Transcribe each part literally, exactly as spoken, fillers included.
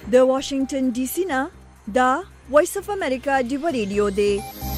د واشنگټن ډي سي نه دا وایس اف امریکا دی ریډیو دی.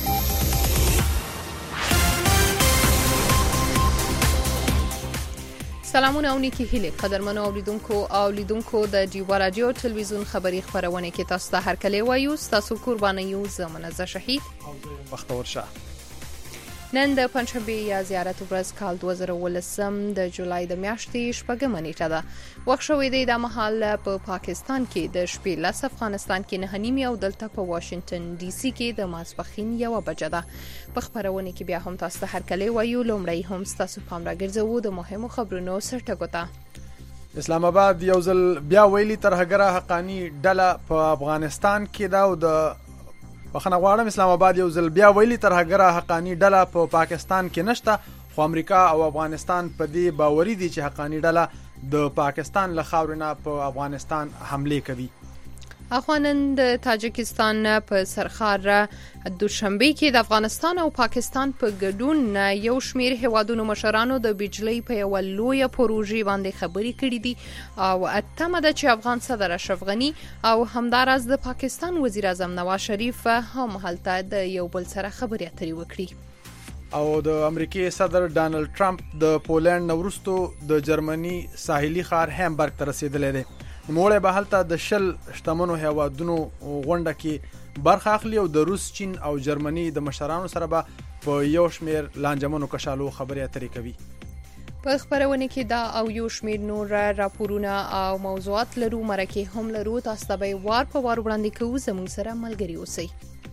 سلامونه او نیکی هیله قدرمنو اوریدونکو او لیدونکو د ډیوا رادیو ټلویزیون خبری خبرونه کې تاسو ته هر کله وایو. تاسو قرباني یو زمنه شهید او بختور شه. نن د پنځشنبه یا زیارت ورځ کال دوه زره ولسم د جولای د میاشتې شپږمه نیټه ده. وخت شوې دی د مهال په پاکستان کې د شپې لس، افغانستان کې نه نیمه او دلته په واشنگټن ډي سي کې د ماسپښین یو بجه ده. په خبرونه کې بیا هم تاسو ته هر کله وایو. لومړی هم تاسو پام راګرځوو د مهمو خبرونو سرټکو ته. اسلام آباد یو ځل بیا ویلي ترهګره حقانی ډله په افغانستان کې دا او د بخنه غواړم اسلام آباد یو ځل بیا ویلي ترهګره حقانی ډله په پا پاکستان کې نشته، خو امریکا او افغانستان په دې باوري دي چې حقانی ډله د پاکستان له خاورې نه په افغانستان حمله کوي. اخوانن د تاجکستان په سرخار دوشنبه کې د افغانستان او پاکستان په ګډون یو شمیر هوادونو مشرانو د بجلی په یو لوی پروژې باندې خبرې کړې دي او اتمه ده چې افغان صدر اشرف غنی او همدارس د پاکستان وزیر اعظم نواز شریف هم هلته د یو بل سره خبرې اترې وکړي. او د امریکای صدر ډانلډ ټرمپ د پولند نورستو د جرمني ساحلي ښار هامبرګ ته رسیدلی دی. موړی به هلته د شل شتمنو هیوادونو غونډه کې برخه اخلي او د روس، چین او جرمني د مشرانو سره به په یو شمیر لانجمنو کشالو خبرې اترې کوي. په خبرونه کې دا او یو شمیر نور راپورونه او موضوعات لرو، مرکه هم لرو. تاسو ته به وار په وار وړاندې کوو. زموږ سره ملګري اوسئ.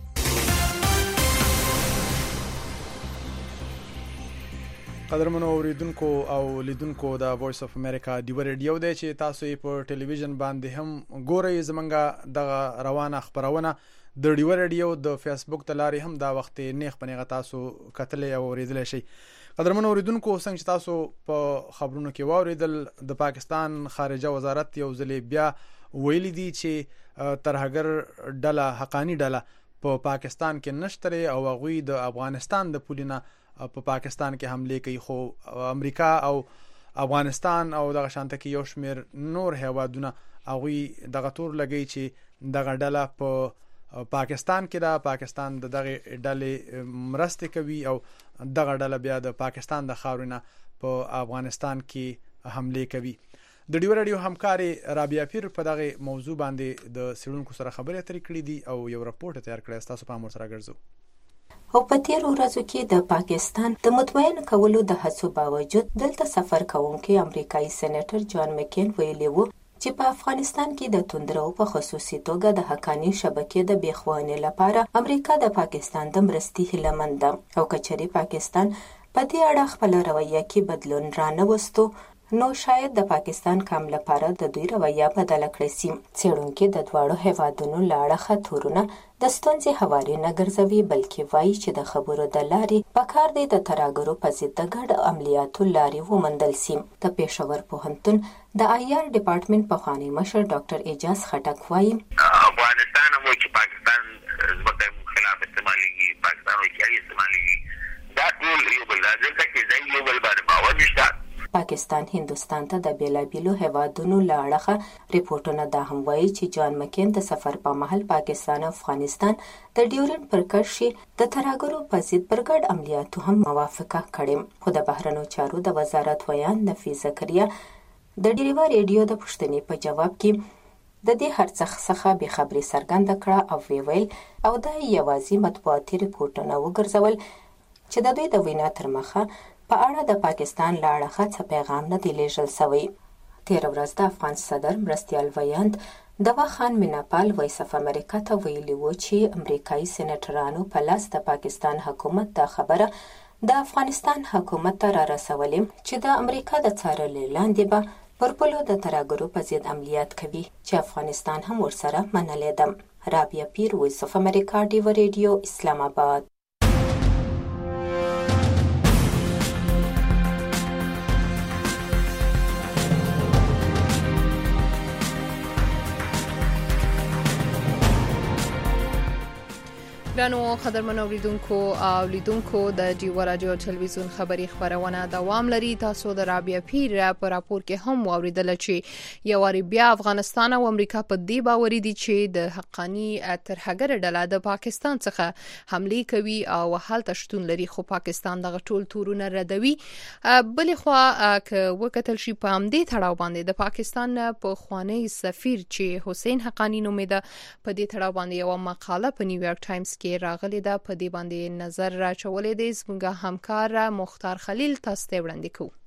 قدرمنو اوریدونکو او لیدونکو د وایس اف امریکا دی ریډیو دی چې تاسو یې په ټلویزیون باندې هم ګورئ. زمونږه د روانه خبرونه د دی ریډیو د فیسبوک ته لاري هم دا وخت نیخ پنیغه تاسو کتلې او اوریدل شي. قدرمنو اوریدونکو څنګه چې تاسو په خبرونو کې واوریدل، د پاکستان خارجه وزارت یو ځل بیا ویلي دي چې ترهګر ډله حقانی ډله په پا پاکستان کې نشته او هغوی د افغانستان د پولینه په پا پاکستان کې حمله کوي. خو امریکا او افغانستان او دغه شانته کې یو شمیر نور هیوادونه هغوی دغه تور لګي چې دغه ډله په پاکستان کې دا پاکستان د دغه ډلې مرسته کوي او دغه ډله بیا د پاکستان د خاورینه په افغانستان کې حمله کوي. د ډیو رادیو همکاري رابعه پیر په دغه موضوع باندې د سړونکو سره خبرې اترې کړې دي او یو راپورټ تیار کړی. تاسو په امر سره ګرځو. او په تیرو ورځو کې د پاکستان د مطمئن کولو د هڅو باوجود دلته سفر کوونکی امریکایي سېنیټر جان مکین ویلي وو چې په افغانستان کې د توندرو په خصوصي توګه د حقانی شبکې د بیخوانې لپاره امریکا د پاکستان د مرستې هیله مند ده او کچري پاکستان په دې اړه خپل رویه کې بدلون رانوستو نو شاید د پاکستان کام لپاره د دوی رویه بدله کړي سي. څېړونکي د دواړو هیوادونو له اړخه تورونه د ستونزې هواري نه ګرځوي، بلکې وایي چې د خبرو د لارې پکار دی د ترهګرو په ضد د ګډ عملیاتو لارې وموندل سي. د پېښور پوهنتون د آی آر ډپارټمنټ پخوانی مشر ډاکټر اعجاز خټک وایي افغانستان هم چې پاکستان زموږ خلاف استعمالي پاکستان او چې استعمالي دا ټول یو بل راځي چې ځای یو بل باندې باور نشته. پاکستان هندوستان ته د بیلابیلو هیوادونو له اړخه ریپورټونه دا هم وایي چې جان مکین د سفر په مهال پاکستان او افغانستان د ډیورن پر کرښې د ترهګرو په ضد پر ګډ عملیاتو هم موافقه کړې. خو د بهرنیو چارو د وزارت ویان نفیس زکریا د ډیوا ریډیو د پوښتنې په جواب کې د دې هرڅه څخه بې خبري څرګنده کړه او ویل او دا یوازې مطبوعاتي ریپورټونه وګرځول چې د دوی د وینا تر مخه په اړه د پاکستان له اړخه څه پیغام نه دی لیږل شوی. تېره ورځ د افغان صدر مرستیال ویاند دوا خان میناپال وایس اف امریکا ته ویلي و چې امریکایي سېنیټرانو په لاس د پاکستان حکومت دا خبره د افغانستان حکومت ته را رسولې چې د امریکا د څارلو لاندې به پر پولو د ترهګرو په ضد عملیات کوي چې افغانستان هم ورسره منلې ده. رابعه پیر، وایس اف امریکا، ډیوا ریډیو، اسلام آباد. ګرانو قدرمنو اوریدونکو او لیدونکو د ډیو رادیو ټلویزیون خبری خبرونه دوام لري. تاسو د رابعه پیر په راپور کې هم اوریدل چې یو واری بیا افغانستان او امریکا په دې باوري دي چې د حقانی ترهګر ډله د پاکستان څخه حمله کوي او هلته شتون لري، خو پاکستان دغه ټول تورونه ردوي. بلې خوا ک وکتل شي په همدې تړاو باندې د پاکستان په خوانی سفیر چې حسین حقانی نومېده په دې تړاو باندې یو مقاله په نیویارک ټایمز کې راغلی ده. په دې باندې نظر راچولې دی زموږ همکار مختار خلیل. تاسو ته وړاندې کوو.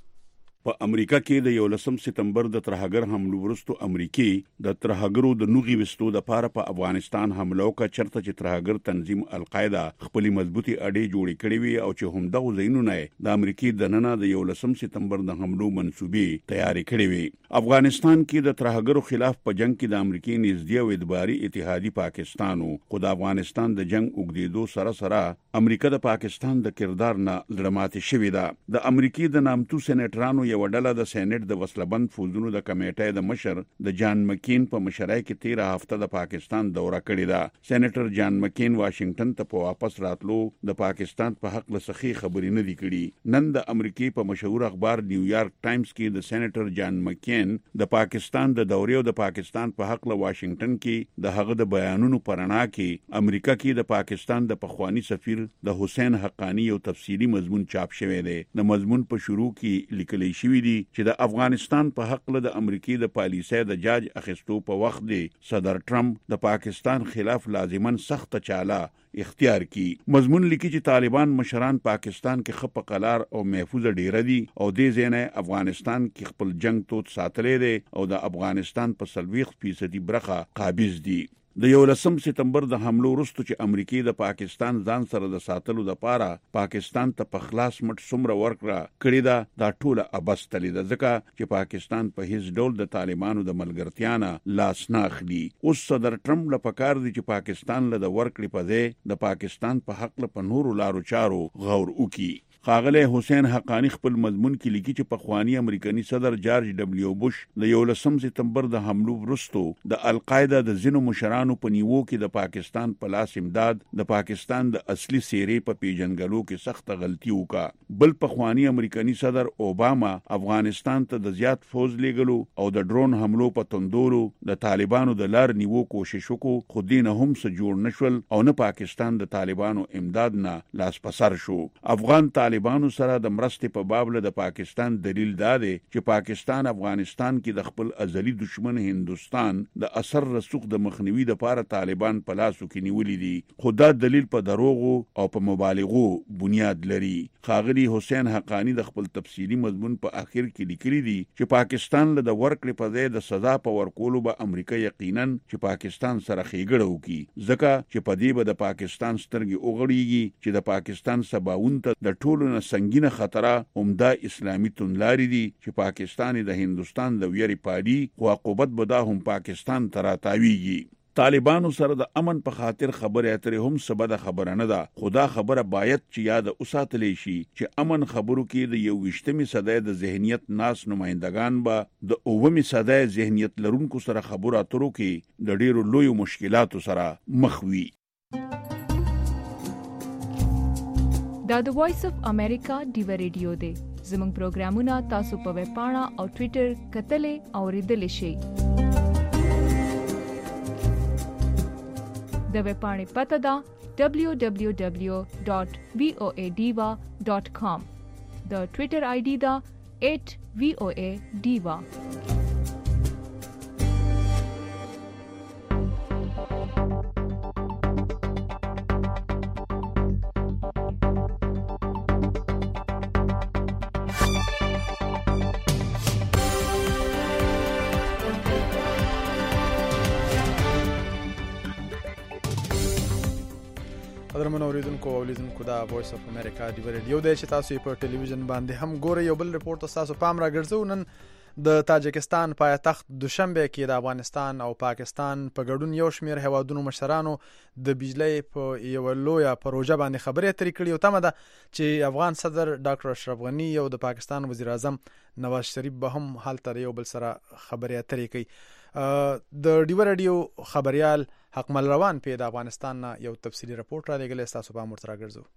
په امریکا کې د یولسم سپتمبر د ترهګر حملو وروسته امریکای د ترهګرو د نوغي وستو د پاره په افغانستان حمله وکړه، چرته چې ترهګر تنظیم القاعده خپل مضبوطی اډې جوړې کړې وي او چې هم دغه زینونه د امریکای د نننه د یولسم سپتمبر د حملو منسوبې تیاری کړې وي. افغانستان کې د ترهګرو خلاف په جنگ کې د امریکای نږدې او ادباري اتحادی پاکستانو خو د افغانستان د جنگ وګړېدو سره سره امریکا د پاکستان د کردار نه زړماتې شوې ده. د امریکای د نامتو سېنیټرانو یو ډله د سېنات د وسلبند فوجونو د کمیټې د مشر د جان مکین په مشرۍ کې تیر هفته د پاکستان دوره کړې ده. سېنیټر جان مکین واشنگټن ته په واپس راتلو د پاکستان په حق له سخی خبرې نه دی کړي. نن د امریکای په مشهور اخبار نیویارک ټایمز کې د سېنیټر جان مکین د پاکستان د دورې او د پاکستان په حق له واشنگټن کې د هغه د بیانونو پرانا کې امریکا کې د پاکستان د پخوانی سفیر د حسین حقانی یو تفصیلی مضمون چاپ شوی دی. د مضمون په شروع کې لیکل شوی دی چې د افغانستان په حق له د امریکای د پالیسۍ د جاج اخیستو په وخت دی صدر ټرمپ د پاکستان خلاف لازمن سخت چاله اختیار کی. مضمون لیکي چې طالبان مشران پاکستان کې خپ قلار او محفوظ ډیره دي او دې ځنه افغانستان کې خپل جنگ توت ساتلې دي او د افغانستان په سلويخ فیصدي برخه قابض دي. د یولسم سپتمبر د حملو وروسته چې امریکای د پاکستان ځان سره د ساتلو د پاره پاکستان ته په خلاص مټ څومره ورکړه کړی دا د ټوله ابستلې ده، ځکه چې پاکستان په هیڅ ډول د طالبانو د ملګرتیا نه لاس نه اخلي. اوس صدر ټرمپ له پکار دی چې پاکستان له د ورکړې په ځای د پاکستان په حق له په نورو لارو چارو غور وکړي. خاغله حسین حقانی خپل مضمون کې لیکي چې په خوانی امریکایي صدر جارج ډبلیو بوش د یولسم سپتمبر د حملو وروسته د القاعده د زینو مشرانو په نیوو کې د پاکستان په لاس امداد د پاکستان د اصلي سیرې په پیژنګلو کې سخت غلطي وکړه. بل په خوانی امریکایي صدر اوباما افغانستان ته د زیات فوج لیږلو او د ډرون حملو په تندورو د طالبانو د لار نیوو کوشش وکړو، خو دین هم څه جوړ نشول او نه پاکستان د طالبانو امداد نه لاس پسر شو. افغان طالبانو سره د مرستې په باب له د پاکستان دلیل دا دی چې پاکستان افغانستان کې د خپل ازلی دشمن هندستان د اثر رسوخ د مخنیوي د لپاره طالبان په لاسو کې نیولې دي، خو دا دلیل په دروغو او په مبالغو بنیاد لري. خاغلی حسین حقانی د خپل تفصیلی مضمون په اخر کې لیکلي دي چې پاکستان له د ورکړې په ځای د سزا په ورکولو به امریکا یقینا چې پاکستان سره خېګړه وکړي، ځکه چې په دې به د پاکستان سترګې اوغړيږي چې د پاکستان سباون ته د ټولو نه سنگینه خطره عمده اسلامي تونلاري دي چې پاکستان د هندستان د ویری پاډي خو عقوبت به دا هم پاکستان ترا تاویږي. طالبانو سره د امن په خاطر خبره اترې هم سبده خبره نه ده، خدا خبره باید چې یاد اوساتلې شي چې امن خبرو کې د یو وشتمي صدای د ذهنیت ناس نمائندگان به د اوومي صدای ذهنیت لرونکو سره خبرو اترو کې د ډیرو لوی مشکلاتو سره مخ وي. دا د وایس اف امریکا ډیو ریډیو دی. زموږ پروګرامونه تاسو په ویب پاڼه او ټوئیټر کتلې او ریډلې شئ. د ویب پاڼې پته ده دبلیو دبلیو دبلیو ډاٹ وی او ای ډیوا ډاٹ کام. د ټوئیټر آی ډي ده ایٹ وی او ای ډیوا. قدرمن اوریدونکو او لیدونکو دا وایس اف امریکا ډیو ریډیو دی چې تاسو په ټلویزیون باندې هم ګورئ. یو بل ریپورت تاسو پام راګرځو. نن د تاجکستان پایتخت دوشنبه کې د افغانستان او پاکستان په ګډون یو شمېر هیوادونو مشرانو د بجلی په یو لویه پروژه باندې خبرې اترې کړې او تمه ده چې افغان صدر ډاکټر اشرف غنی او د پاکستان وزیر اعظم نواز شریف به هم هلته یو بل سره خبرې اترې کوي. د ډیو رادیو خبريال حقمل روان په د افغانستان یو تفصیلی رپورت را لګل تاسو په امر تر ګرځو.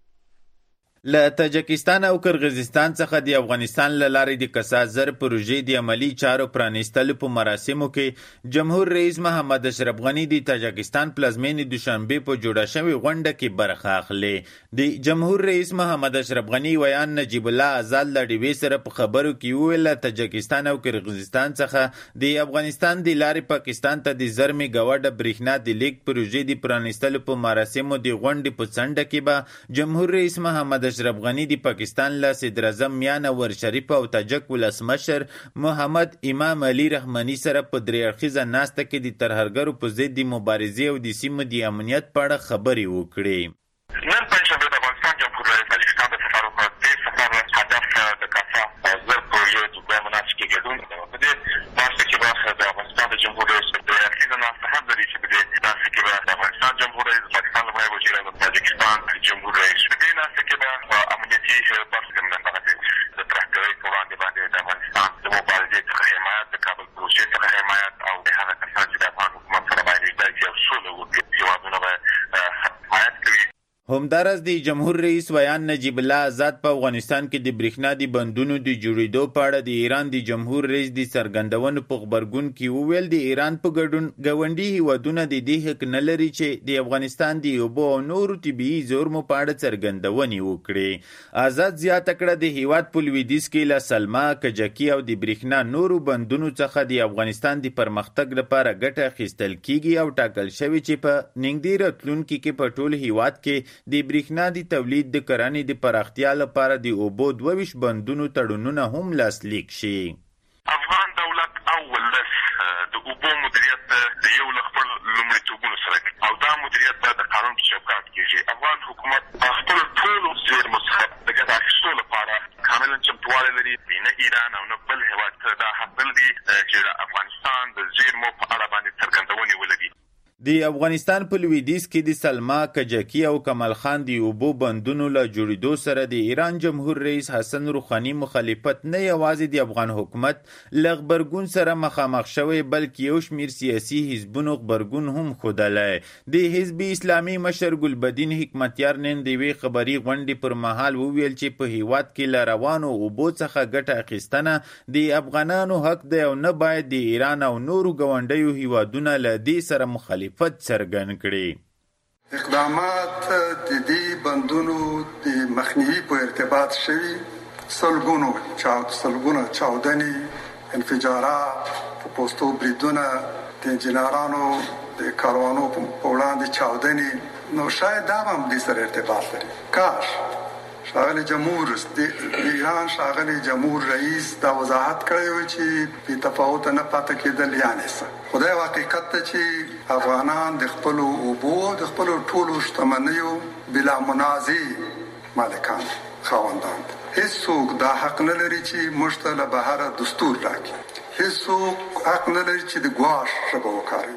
له تاجکستان او قرغیزستان څخه د افغانستان له لارې د کسات زر پروژې د عملی چارو پرانیستلو په مراسمو کې جمهور رئیس محمد اشرف غنی د تاجکستان پلازمینې دوشنبه په جوړه شوې غونډه کې برخه اخلي. د جمهور رئیس محمد اشرف غنی ویان نجیب الله آزاد له ډیوې سره په خبرو کې وویل تاجکستان او قرغیزستان څخه د افغانستان د لارې پاکستان ته د زر میګاواټ برېښنا د لیک پروژې د پرانیستلو په مراسمو د غونډې په څنډه کې به جمهور رئیس محمد اشرف غنی د پاکستان له صدر اعظم میان انور شریف او تاجک ولسمشر محمد امام علي رحماني سره په درې اړخیزه ناسته کې د ترهګرو په ضد د مبارزې او د سیمو د امنیت په اړه خبرې وکړې. نن پنځشنبه د افغانستان جمهور رئیس تاجکستان د سفر وکړ. د سفر هدف د کافا زر پروژې د دوه مناسب کې ګډون په دې ناسته کې به د افغانستان د جمهور رئیس د درې اړخیزه ناسته هم لري چې په دې ناسته کې به د افغانستان جمهور رئیس د پاکستان لومړی وزیر او د تاجکستان جمهور رئیس په دې ناسته کې به امنیتي برخې د ترهګرۍ په وړاندې باندې د افغانستان د مبارزې څخه حمایت، د کابل پروژې څخه حمایت او د هغه کسان چې د افغان حکومت سره باید ویده یو سوله وکړي هېوادونه به حمایت کوي. همدارس د جمهور رئیس ویان نجیب الله آزاد په افغانستان کې د برېښنا د بندونو د جوړېدو په اړه د ایران د جمهور رئیس د څرګندونو په غبرګون کې وویل د ایران په ګډون ګاونډي هیوادونه د دې حق نه لري چې د افغانستان د اوبو او نورو طبیعي زیرمو په اړه څرګندونې وکړي. آزاد زیاته کړه د هیواد په لویدیځ کې له سلما، کجکي او د برېښنا نورو بندونو څخه د افغانستان د پرمختګ لپاره ګټه اخیستل کیږي او ټاکل شوی چې په نږدې راتلونکي کې په ټول هیواد کې د برېښنا د تولید د کرنې د پراختیا لپاره د اوبو دوه ویشت بندونو تړونونه هم لاسلیک شي. افغان دولت او ولس د اوبو مدیریت د یو له خپل لومړیتوبونو سره کوي او دا مدیریت باید د قانون په چوکاټ کې شي. افغان حکومت خپل ټولو زیرمو څخه د ګټې اخیستلو لپاره کاملا چمتووالی لري. نه ایران او نه بل هېواد دا حق لري چې د افغانستان د زیرمو په اړه باندې څرګندونې ولري. د افغانستان په لویدیځ کې د سلما، کجکي او کمال خان د اوبو بندونو له جوړېدو سره د ایران جمهور رئیس حسن روحاني مخالفت نه یوازې د افغان حکومت له غبرګون سره مخامخ شوی بلکې یو شمېر سیاسي حزبونو غبرګون هم ښودلی. د حزب اسلامي مشر ګلبدین حکمتیار نن د یوې خبري غونډې پر مهال وویل چې په هیواد کې له روانو اوبو څخه ګټه اخیستنه د افغانانو حق دی او نه باید د ایران او نورو ګاونډیو هیوادونه له دې سره مخالفت فت څرګند کړي. اقدامات د دې بندونو د مخنیوي په ارتباط شوي سلګونو سلګونه چاودنې، انفجارات، په پوستو بریدونه، د انجینرانو د کاروانو په وړاندې چاودنې، نو شاید دا هم دې سره ارتباط لري. کاش شاغلی جمهور د ایران شاغلی جمهور رئیس دا وضاحت کړی و چې بې تفاوته نه پاتې کېدل یعنې څه. خدای حقیقت ته چې افغانان د خپلو اوبو د خپلو ټولو شتمنیو بلا منازع مالکان خاوندان دي. هیڅوک دا حق نه لري چې موږ ته له بهره دستور راکړي. هیڅوک حق نه لري چې د ګواښ ژبه وکاروي.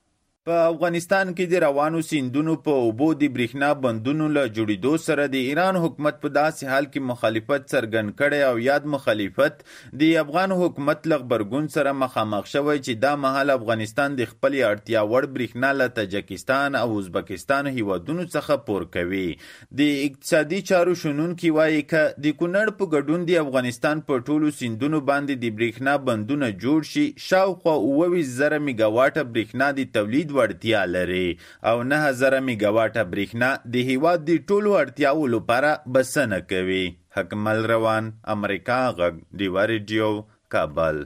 په افغانستان کې د روانو سیندونو په اوبو د برېښنا بندونو له جوړېدو سره د ایران حکومت په داسې حال کې مخالفت څرګند کړی او یاد مخالفت د افغان حکومت له غبرګون سره مخامخ شوی چې دا مهال افغانستان د خپلې اړتیا وړ برېښنا له تاجکستان او ازبکستان هیوادونو څخه پور کوي. د اقتصادي چارو شنونکي وایي که د کونړ په ګډون د افغانستان په ټولو سیندونو باندې د برېښنا بندونه جوړ شي شاوخوا اوه ویشت زره میګاواټه برېښنا د تولید وړتیا لري او نه زره میګاواټه برېښنا د هیواد د ټولو اړتیاو لپاره بسنه کوي. حکمل روان، امریکا غږ، ډیوا ریډیو، کابل.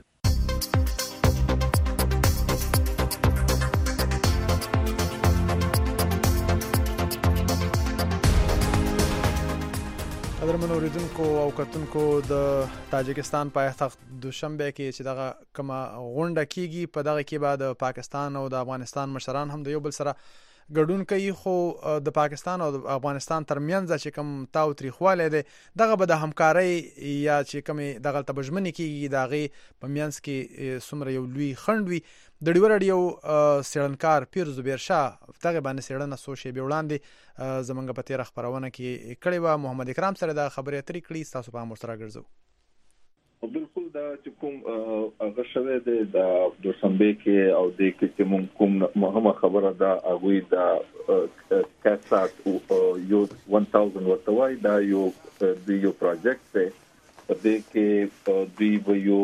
قدرمن اوریدونکو او کتونکو د تاجکستان پایتخت دوشنبه کې چې دغه کومه غونډه کیږي په دغه کې بعد پاکستان او د افغانستان مشران هم د یو بل سره ګډون کوي، خو د پاکستان او د افغانستان ترمنځ چې کوم تاو تریخوالی دی دغه به د همکارۍ یا چې کومې دغه تبژمنې کیږي د هغې په منځ کې څومره یو لوی خنډ وي. د ډیوا راډیو څېړنکار پیر زبیر شاه دغه باندې څېړنه څو شېبې وړاندې زموږ په تېره خپرونه کې کړې وه. محمد اکرام سره دا خبرې اترې کړي، ستاسو په هم ورسره ګرځو. بالکل دا چې کوم هغه شوه د دوشنبه کې او د کې چې مونږ کوم مهمه خبره ده هغه دا کاسات یو هزار ورتوي دا یو د یو پروجیکټ دی په دې کې دوی یو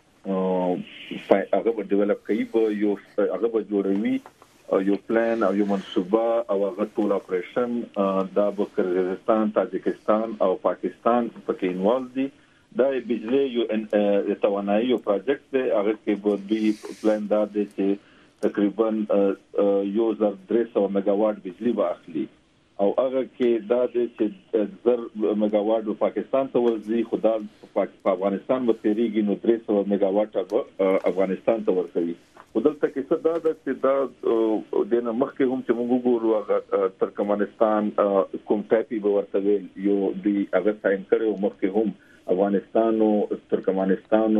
هغه به ډیولپ کوي به یو هغه به جوړوي یو پلان او یو منصوبه او هغه ټول اپریشن دا به قزاقستان، تاجکستان او پاکستان پکې انوالو دي. دا بجلی یو توانایي یو پروجیکټ دی هغه کې به دوی پلان دا دی چې تقریبا یو زر درې سوه میگاواټ بجلی به اخلي او هغه کې دا دی چې زر میگاواټ پاکستان ته ورځي خو دا په افغانستان به تیریږي نو درې سوه میگاواټ افغانستان ته ورکوي. ودلته کې څه دا ده چې دا د مخکې هم چې موږ ګورو هغه ترکمنستان کوم ټاپي به ورته یو دی هغه ساين کړو مخکې هم افغانستان او ترکمنستان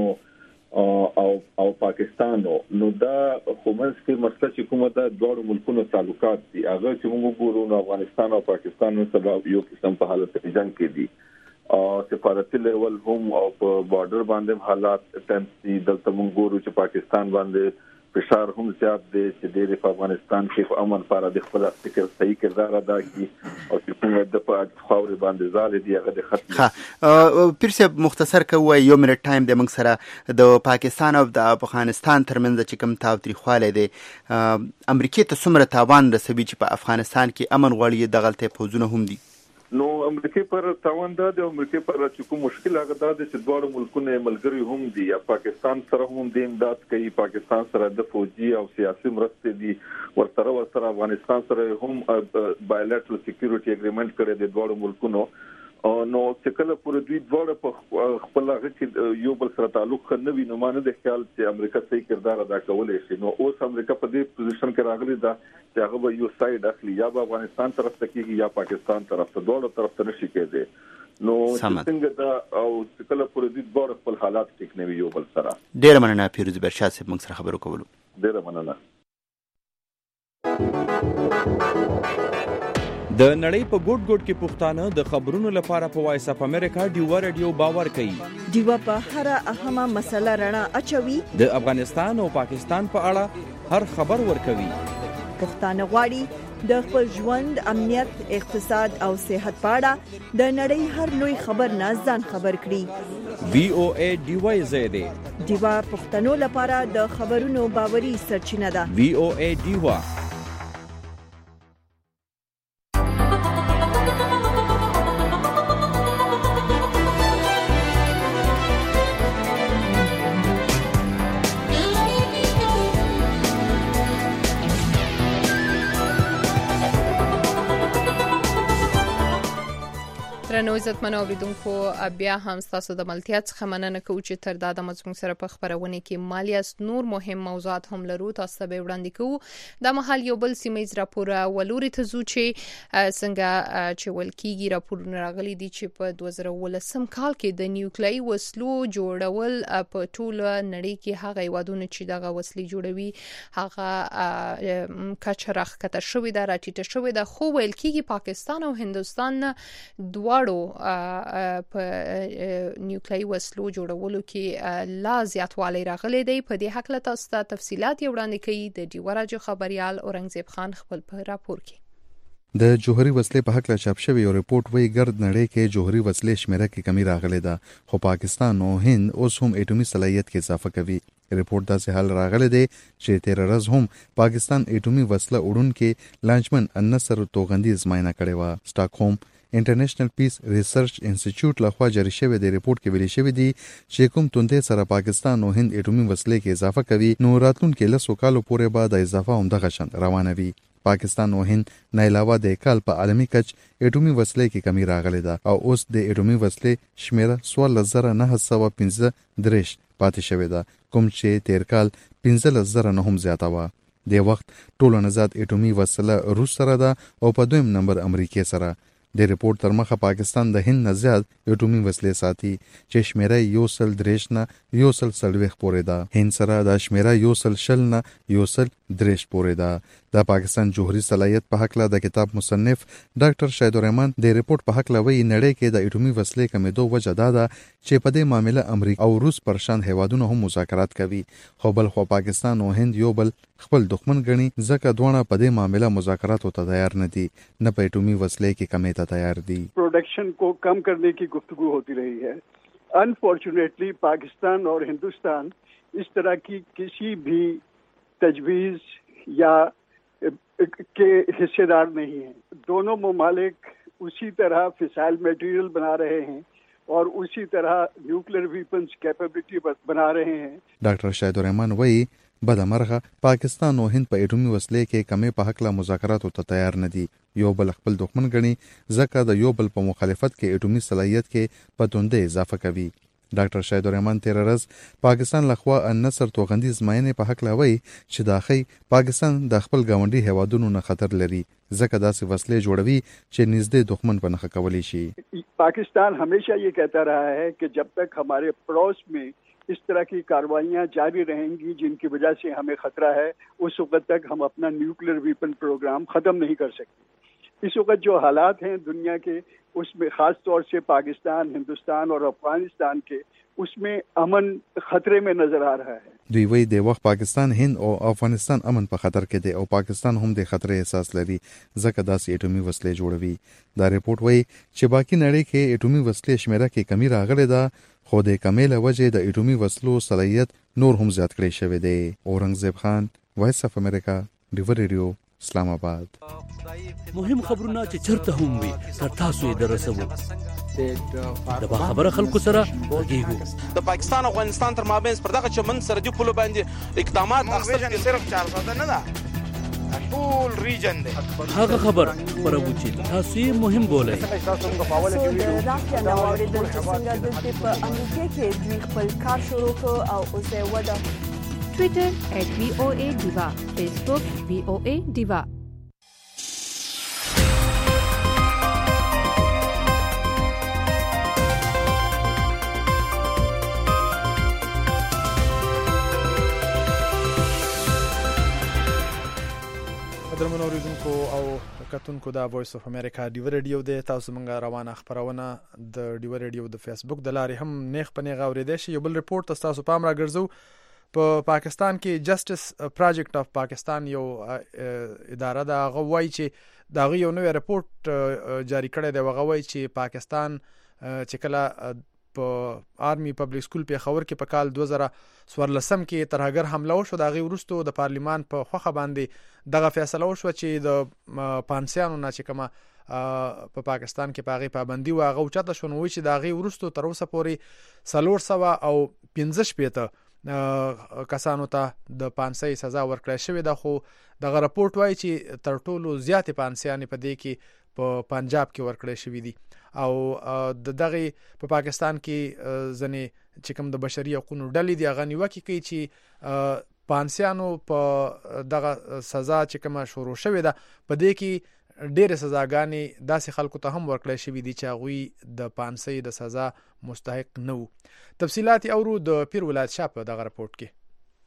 او او پاکستان نو دا کومس کې مسله چې کومه دا دوه ملکونو تعلقات دي هغه چې موږ ګورو نو افغانستان او پاکستان نو سبب یو قسم په حالت کې جنگ کې دي او سفارتي لیول هم او په بارډر باندې حالات ټنسي دلته موږ ګورو چې پاکستان باندې فشار هم زیات دی چې د افغانستان کې په امن لپاره د خپل فکر صحیح کردار ادا کړي او چې کومه د په خاورې باندې زال دي هغه د ختم. ها پیرسه مختصر کوي یو منټ ټایم د موږ سره د پاکستان او د افغانستان ترمنځ چې کوم تاوتریخواله دي امریکا ته څومره تاوان رسوي چې په افغانستان کې امن غوړي د غلطه پوزونه هم دي. نو امریکا پر تاوان دا د امریکا پر چې کوم مشکل هغه دا د چې دوه ملکونه ملګری هم دي یا پاکستان سره هم د امداد کوي پاکستان سره د فوجي او سیاسي مرستې دي ورسره ورسره افغانستان سره هم بایلټرل سکیورټي اګریمنټ کړی د دوه ملکونو نو چې کله پر دوی دوه په خپل هغه کې یو بل سره تعلق نه وي نو مانه د خیال چې امریکا صحیح کردار ادا کولای شي. نو اوس امریکا په دې پوزیشن کې راغلی دا چې هغه به یو ساید اخلي یا به افغانستان طرف ته کېږي یا پاکستان طرف ته دوه طرف ته نشي کېږي. نو څنګه دا او چې کله پر دوی دوه خپل حالات ټیک نه وي یو بل سره. ډېر مننه پیروز برشاد صاحب موږ سره خبرو کولو. ډېر مننه. د نړۍ په ګوټ ګوټ کې پښتانه د خبرونو لپاره په وایس اپ امریکا ډیوا رادیو باور کوي. ډیوا په هر اهمه مسله رڼا اچوي. د افغانستان او پاکستان په اړه هر خبر ورکوي. پښتانه غواړي د خپل ژوند، امنیت، اقتصاد او صحت په اړه د نړۍ هر لوی خبر نه ځان خبر کړي. وی او ای ډیوا زیاده ډیوا پښتنو لپاره د خبرونو باوري سرچینه ده. وی او ای ډیوا درنو عزتمنو اوریدونکو بیا هم تاسو د ملتیا څخه مننه کوم چې تر دا د مزمون سره په خبرونه کې مالیاست نور مهم موضوعات هم لرو تاسو ته وړاندې کوو. د محل یو بل سیمایز راپور ولوري ته زو چې څنګه چې ولکیږي راپورونه راغلي دي چې په دوه زره ولسم کال کې د نیوکلیای وسلو جوړول په ټول نړۍ کې هغه وادونه چې دغه وسلې جوړوي هغه کچرخ کته شوې ده راټیټه شوې ده خو ویل کیږي پاکستان او هندستان دوه په نیوکلیای وسلو جوړولو کې لا زیاتوالی راغلی دی. په دې حق له تاسو ته تفصيلات وړاندې کوي د ډیوا راډیو خبريال اورنګزیب خان خپل په راپور کې. د جوهري وسلې په حق له چاپ شوی یو ریپورت وایي ګرد نړۍ کې جوهري وسلې شمیره کې کمی راغلی ده خو پاکستان او هند اوس هم اټومي صلاحیت کې اضافه کوي. ریپورت دا سه حال راغلی دی چې تیر ورځ هم پاکستان اټومي وسله وړونکو لانچمن النصر توغندي زماینه کړې و. سټاکهوم انټرنیشنل پیس ریسرچ انسټیټیوټ لخوا جاری شوی دی ریپورت کې ویل شوی دی چې کوم توندې سره پاکستان او هند اټومي وسلې کې اضافه کوي نو راتلونکي لسو کالو پورې به د اضافه هم دغه شان روانه وي. پاکستان او هند نه علاوه د کال په عالمي کچ اټومي وسلې کې کمی راغلی ده او اوس د اټومي وسلې شمیره څوارلس زره نه سوه پنځه دېرش پاتې شوې ده کوم چې تیر کال پنځلس زره نه هم زیاته وه. د وخت ټولو نه زیات اټومي وسله روس سره ده او په دویم نمبر امریکا سره. د ریپورت تر مخه پاکستان د هند نه زیات اټومي وسلې ساتي چې شمیره یو سل دریش نه یو سل څلوېښت پورې ده. هند سره د شمیره یو سل شل نه یو سل دریش پورې ده. د پاکستان جوهري صلاحیت په حق له د کتاب مصنف ډاکټر شهید الرحمن د ریپورت په حق له وی نړۍ کې د اټومي وسلې کمیدو وجه دا ده چې په دې معاملې امریکا او روس پر شان هیوادونه هم مذاکرات کوي، خو بل خو پاکستان او هند یو بل خپل دښمن ګڼي، ځکه دواړه په دې معاملې مذاکراتو ته تیار نه دي، نه په اټومي وسلې کې کمی ته تیار دي. प्रोडक्शन को कम करने की गुफ्तगू होती रही है. अनफॉर्चुनेटली पाकिस्तान और हिंदुस्तान इस तरह की किसी भी तजवीज़ या के हिस्सेदार नहीं हैं. दोनों ममालिक उसी तरह फिसाइल मटेरियल बना रहे हैं और उसी तरह न्यूक्लियर वेपन्स कैपेबिलिटी बना रहे हैं. डॉक्टर शाहिद रहमान वही بدمرغه پاکستان او هند په اټومي وسلې کې کمی په حق له مذاکراتو ته تیار نه دي، یو بل خپل دښمن ګڼي، ځکه د یو بل په مخالفت کې اټومي صلاحیت کې په توندې اضافه کوي. ډاکټر شهید الرحمن تیر ورځ پاکستان لخوا النصر توغندي زماینې په حق لوي چې داخی پاکستان د خپل گاونډي هیوادونو نه خطر لري، ځکه داسې وسلې جوړوي چې نږدې دښمن په نخښه کولی شي. पाकिस्तान हमेशा ये कहता रहा है कि जब तक हमारे पड़ोस में इस तरह की कार्रवाइयां जारी रहेंगी जिनकी वजह से हमें खतरा है, उस वक्त तक हम अपना न्यूक्लियर वेपन प्रोग्राम खत्म नहीं कर सकते. इस वक्त जो हालात हैं दुनिया के, उसमें खास तौर से पाकिस्तान, हिंदुस्तान और अफगानिस्तान के, उसमें अमन खतरे में नजर आ रहा है. دوی وی د وخت پاکستان، هند او افغانستان امن په خطر کې دی او پاکستان هم د خطر احساس لري، ځکه داسې اټومي وسلې جوړوي. دا ریپورت وایي چې باقی نړۍ کې اټومي وسلې شمیره کې کمی راغلې ده، خو د کمی له وجې د اټومي وسلو صلاحیت نور هم زیات کړی شوی دی. اورنګزیب خان، وایس اف امریکا، ډیور ریډیو، اسلام آباد. مهم خبرونه چې چرته هم وي تر تاسو یې درسوو. د با خبره خلکو سره غږیږو. د پاکستان او افغانستان تر مابین پر دغه چمن سرحدي پولو باندې اقدامات اخیستل صرف چار ساده نه ده، ټول ریجن دی. هغه خبر خبرو چې تاسو یې مهم بولئ. د راکیا نو اوریدل چې څنګه د په امریکا کې دوی خپل کار شروع کړ او اوس یې ودا. Twitter at V O A Diva, Facebook V O A Diva. قدرمنو اوریدونکو او کتونکو دا وایس اف امریکا ډیو ریډیو د تاسو مونږه روانه خبرونه د ډیو ریډیو د فیسبوک د لارې هم نیخ پنې غوړې شي. یو بل ریپورت تاسو پام راګرځو. په پاکستان کې جسټس پروجیکټ اف پاکستان یو اداره ده، هغه وایي چې دا یو نوې ریپورت جاری کړی دی. هغه وایي چې پاکستان چې کله په آرمی پبلک سکول په خبر کې په کال دوه زره څوارلسم کې ترهګر حمله وشو. دا غي ورستو د پارلیمان په خوخه باندې دغه فیصله وشو چې د پانسیانو نه چې کومه په پا پاکستان کې پاغي پابندي و هغه اوچته شو. نو چې دا غي ورستو تر اوسه پورې څلور سوه او پنځه شپېته کسانو ته د پانسۍ سزا ورکړل شوې ده، خو دغه راپورټ وایي چې تر ټولو زیاتې پانسیانې په دې کې په پنجاب کې ورکړل شوې دي. او د دغه په پاکستان کې ځنې چې کوم د بشري حقوقو ډلې دی هغه نیوکه کوي چې پانسیانو په دغه سزا چې کومه شروع شوې ده په دې کې ډېر سزاګانې داسې خلکو ته هم ورکړل شوې دي چې هغوی د پانسۍ د سزا مستحق نه وو. تفصیلات اورو د پیر ولایت شاه په دغه راپورټ کې.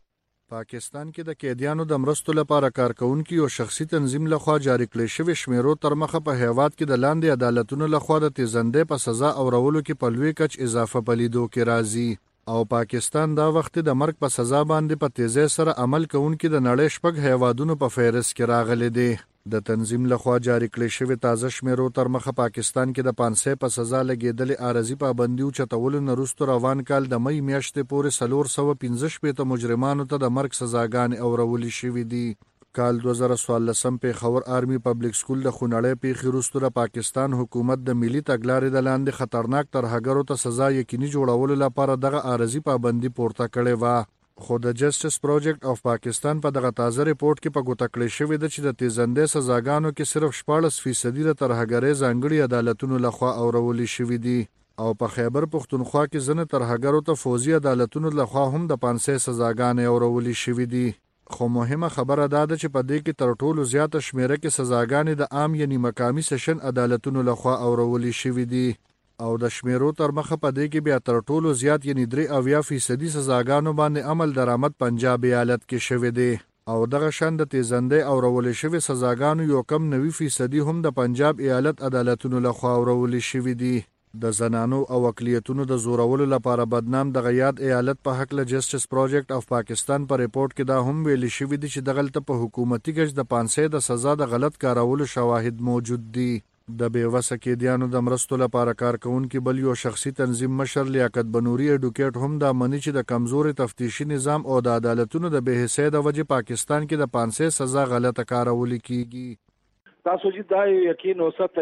پاکستان کې د قیدیانو د مرستو لپاره کارکونکو او شخصي تنظیم لخوا جاری کړل شوی شمیرو تر مخه په هیواد کې د لاندې عدالتونو لخوا د تیزندې په سزا او رولو کې په لوی کچ اضافه پلیدو کې راځي او پاکستان دا وخت د مرګ په سزا باندې په تیزه سره عمل کوونکو د نړۍ شپږ هیوادونو په فهرست کې راغلي دي. د تنظیم لخوا جاری کړل شوی تازه شمیرو تر مخه پاکستان کې د پانسۍ په سزا لګیدلې عارضی پابندي او چتول نرستو روان کال د مې میاشتې پورې څلور سوه پنځه شپېته مجرمانو ته د مرګ سزاګانې اورولې شوې دي. کال دوه زره څوارلسم پیښور آرمی پبلک سکول د خونړۍ پیښې وروسته د پاکستان حکومت د ملي تګلارې د لاندې خطرناک ترهګرو ته سزا یقیني جوړولو لپاره دغه عارضی پابندي پورته کړې وه. خو د جسټس پروجیکټ اف پاکستان په دغه تازه ریپورت کې په ګوته کړی شوی ده چې د تیزندې سزاګانو کې صرف شپاړس فیصدي د ترهګرۍ ځانګړي عدالتونو لخوا اورولې شوي دي او په خیبر پښتونخوا کې ځینې ترهګرو ته فوزي عدالتونو لخوا هم د پانسۍ سزاګانې اورولې شوي دي. خو مهمه خبره دا ده چې په دې کې تر ټولو زیاته شمیره کې سزاګانې د عام یعنی مقامي سیشن عدالتونو لخوا اورولې شوي دي او د شمیرو تر مخه په دې کې بیا تر ټولو زیات یعنی درې اویا فیصدي سزاګانو باندې عمل درآمد پنجاب ایالت کې شوی دی. او دغه شان د تیزندې او رولې شوی سزاګانو یو کم نوي فیصدي هم د پنجاب ایالت عدالتونو لخوا ورولې شوی دي. د زنانو او اقلیتونو د زورولو لپاره بدنام د غیاد ایالت په حق له جسټس پروجیکټ اف پاکستان په ریپورت کې دا هم ویل شوی دی چې دغلته په حکومتي گج د پانسې د سزا د غلط کارولو شواهد موجود دي. د بیوسه کېدیانو د مرستو لپاره کارکونکو بل یو شخصي تنظیم مشر لیاقت بنوري اډوکیټ هم دا مني چې د کمزوري تفتیشي نظام او د عدالتونو د بې حسۍ د وجې پاکستان کې د پانسې سزا غلطه کارول کیږي. تاسو چې دا یقین اوسته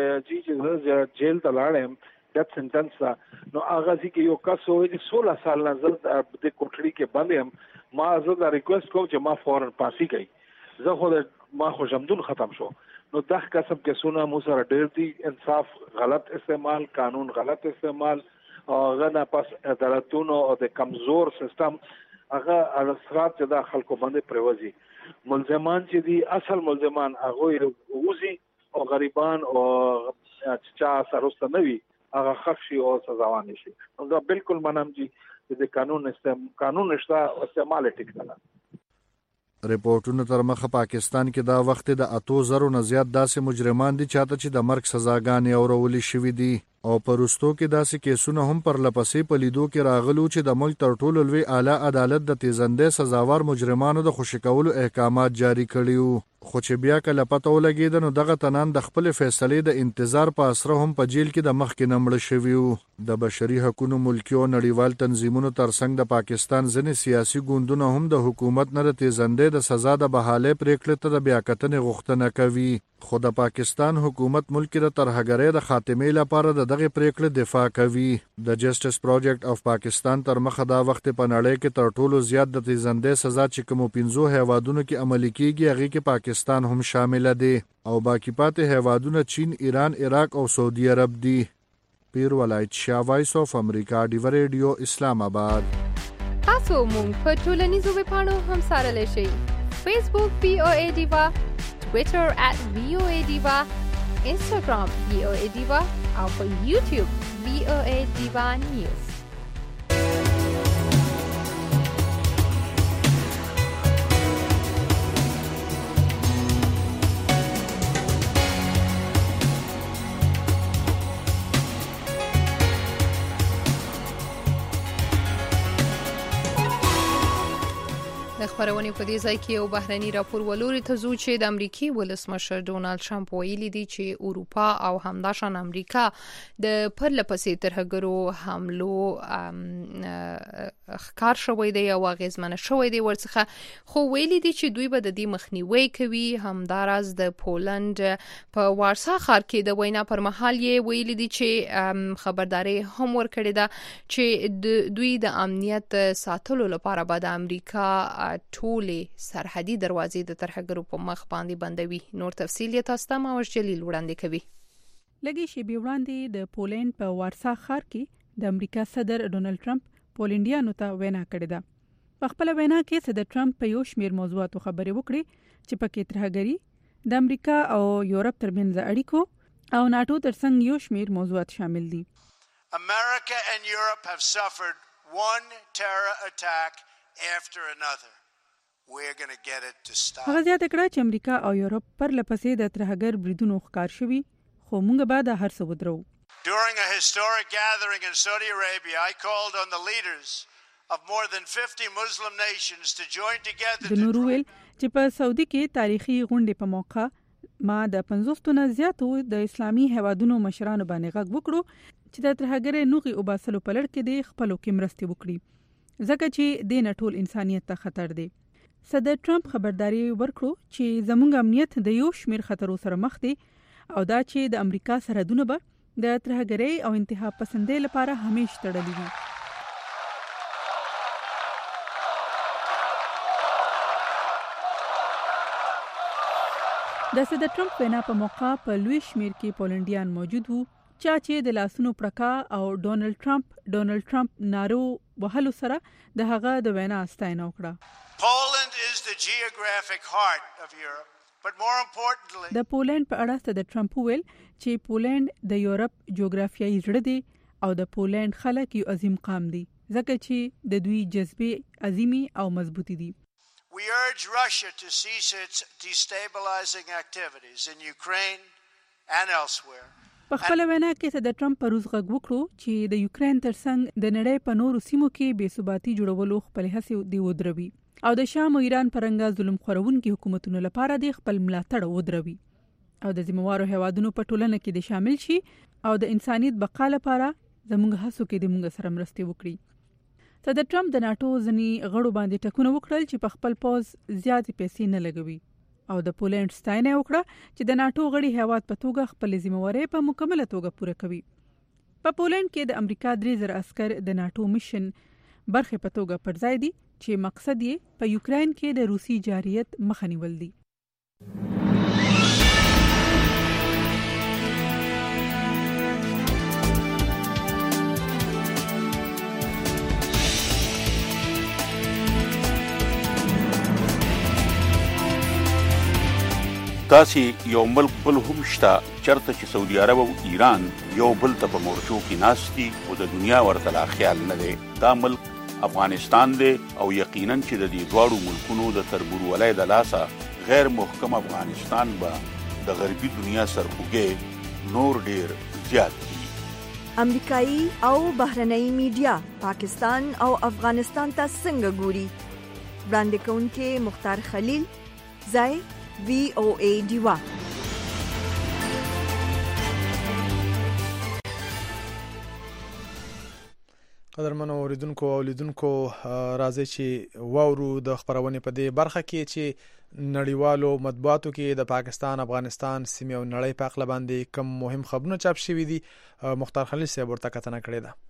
چې جیل ته لاړم ډیت سنټنس نو هغه چې یو کس وایي چې سولہ سال نه زه د کوټړي کې باندې هم ما زه دا ریکوست کوم چې ما فورن پاسي کړي زه خو ما خو جمدون ختم شو نو دا قسم کې سونه مو سره ډېر دي انصاف غلط استعمال قانون غلط استعمال او غنا پاس عدالتونو او د کمزور سیستم هغه اثرات چې دا خلکو باندې پروزي ملزمان چې دي اصل ملزمان هغه وزي او غریبان او چا سره نوي هغه خفشي او سزاوان شي نو دا بالکل منم چې د قانون استعمال قانون نشته استعمال ټیک نه. ریپورتونو تر مخه پاکستان کې دا وخت د اتو زرو نه زیات داسې مجرمان دي چاته چې د مرګ سزاګانې اورولې شوې دي او پرستو کې داسې کیسونه هم پر لپسې په لیدو کې راغلو چې د ملک تر ټولو لوی اعلی عدالت د تیزندې سزاوار مجرمانو د خوشی کولو احکامات جاری کړیو خو چې بیا کله پته ولګید نو دغه تنان د خپل فیصلې د انتظار په اسره هم په جیل کې د مخکې نمړ شویو د بشري حقوقو ملکي او نړیوال تنظیمونو ترڅنګ د پاکستان ځینې سیاسي ګوندونه هم د حکومت نه د تیزندې د سزا د بحالې پریکړې ته د بیاکتنې غوښتنه کوي خو د پاکستان حکومت ملک د ترهګرۍ د خاتمې لپاره د دغه پریکړې دفاع کوي. د جسټس پروجیکټ اف پاکستان تر مخه دا وخت په نړۍ کې تر ټولو زیات د تیزندې سزا چې کوم پنځو هیوادونو کې عملي کیږي هغه کې پاکستان هم شامل دي او باقی پاتې هیوادونه چین، ایران، عراق او سعودي عرب دي. پیر ولایت شاه وایس اف امریکا ډیو ریډیو اسلام آباد. تاسو مونږ په ټولنیزو ویب پاڼو هم سره لشي. فیسبوک پی او ای دیوا، ټویټر ات وی او ای دیوا، انستګرام وی او ای دیوا او په یوټیوب وی او ای دیوا نیوز. د خبرونې په دې ځای کې یو بهرني راپور ولوري ته ځو چې د امریکای ولسمشر ډونالد ټرمپ ویلي دی چې اروپا او همداشان امریکا د پرلپسې ترهګرو حملو ښکار شوی دی او اغیزمنه شوی دی ورڅخه خو ویلي دی چې دوی به د دې مخنیوي کوي. همداراز د پولند په وارسا ښار کې د وینا پر مهال یې ویلي دی چې خبرداري هم ورکړې ده چې دوی د امنیت ساتلو لپاره به د امریکا ټولې سرحدي دروازې د ترهګرو په مخ باندې بندوي. نور تفصیل یې تاسو ته ماوش جلیل وړاندې کوي. لږی شی وړاندې د پولند په وارسا ښار کې د امریکا صدر ډونالد ټرمپ پولندیانو ته وینا کړې ده. په خپل وینا کې صدر ټرمپ په یو شمېر موضوعاتو خبرې وکړې چې پکې ترهګري، د امریکا او یورپ ترمنځ اړیکو او ناتو ترڅنګ یو شمېر موضوعات شامل دي. America and Europe have suffered one terror attack after another. We're going to get it to stop. هغه زیاته کړه چې امریکا او یورپ پر لپسې د ترهګر بریدونو ښکار شوي خو موږ به د هر څه ودرو. During a historic gathering in Saudi Arabia, I called on the leaders of more than fifty Muslim nations to join together. د نورویل چې په سعودي کې تاریخي غونډې په موقع ما د پنځوس تنه زیاتو د اسلامي هیوادونو مشرانو باندې غږ وکړو چې د ترهګرۍ نوغي او باسلو په لړ کې د خپلو کې مرستې وکړي ځکه چې د نټول انسانيت ته خطر دی. صدر ټرمپ خبرداري ورکړو چې زموږ امنیت د یو شمیر خطرو سره مخ دی او دا چې د امریکا سرحدونه به د ترهګرۍ او انتها پسندۍ لپاره همیش تړلي دي. د صدر ټرمپ وینا په موقع په لوی شمیر کې پولندیان موجود وو چا چې د لاسونو پړکا او ډونالد ټرمپ ډونالد ټرمپ نارو وهلو سره د هغه د وینا ستاینه وکړه. Poland is the geographic heart of Europe, but more importantly د پولند په اړه صدر ټرمپ ویل چې پولند د یورپ جغرافیایي زړه دی او د پولند خلک یو عظیم قام دي ځکه چې د دوی جذبې عظیمي او مضبوطی دي. We urge Russia to cease its destabilizing activities in Ukraine and elsewhere. په خپل وینا کې صدر ټرمپ پروز غږ وکړو چې د یوکرين ترڅنګ د نړۍ په نورو سیمو کې بې ثباتي جوړولو خپل هڅې دی ودروي او د شام او ایران پرنګا ظلم خورونکو حکومتونو لپاره د خپل ملاتړ ودروي او د ذمہوارو هوادونو په ټولنه کې د شامل شي او د انسانيت بقا لپاره زموږ هڅو کې د موږ سره مرسته وکړي. صدر ټرمپ د ناتو ځنی غړو باندې ټکونه وکړل چې په خپل پوز زیاتې پیسې نه لګوي او د پولند ستاینه وکړه چې د ناتو غړي هیواد په توګه خپل ذمہواري په مکمله توګه پوره کوي. په پولند کې د امریکا درې زره عسكر د ناتو مشن برخه په توګه پر ځای دي چې مقصد یې په یوکرين کې د روسي جاريت مخه نیول دي. تاسې یو ملک بل هم شته چرته چې سعودي عرب او ایران یو بل ته په مورچو کې ناست دي او د دنیا ورته لا خیال نه دی. دا ملک افغانستان دی او یقینا چې د دې دواړو ملکونو د تربورولۍ د لاسه غیر محکم افغانستان به د غربي دنیا سرخوږی نور ډیر زیات دي. امریکایي او بهرنۍ میډیا پاکستان او افغانستان ته څنګه ګوري؟ وړاندې کوونکې مختار خلیل، ځای وی او ای ډیوا. قدرمنو اوریدونکو او لیدونکو راځي چې واورو د خبرونې په دې برخه کې چې نړیوالو مطبوعاتو کې د پاکستان، افغانستان، سیمه او نړۍ په اړه باندې کوم مهم خبرونه چاپ شوي دي. مختار خلیل صاحب ورته کتنه کړې ده.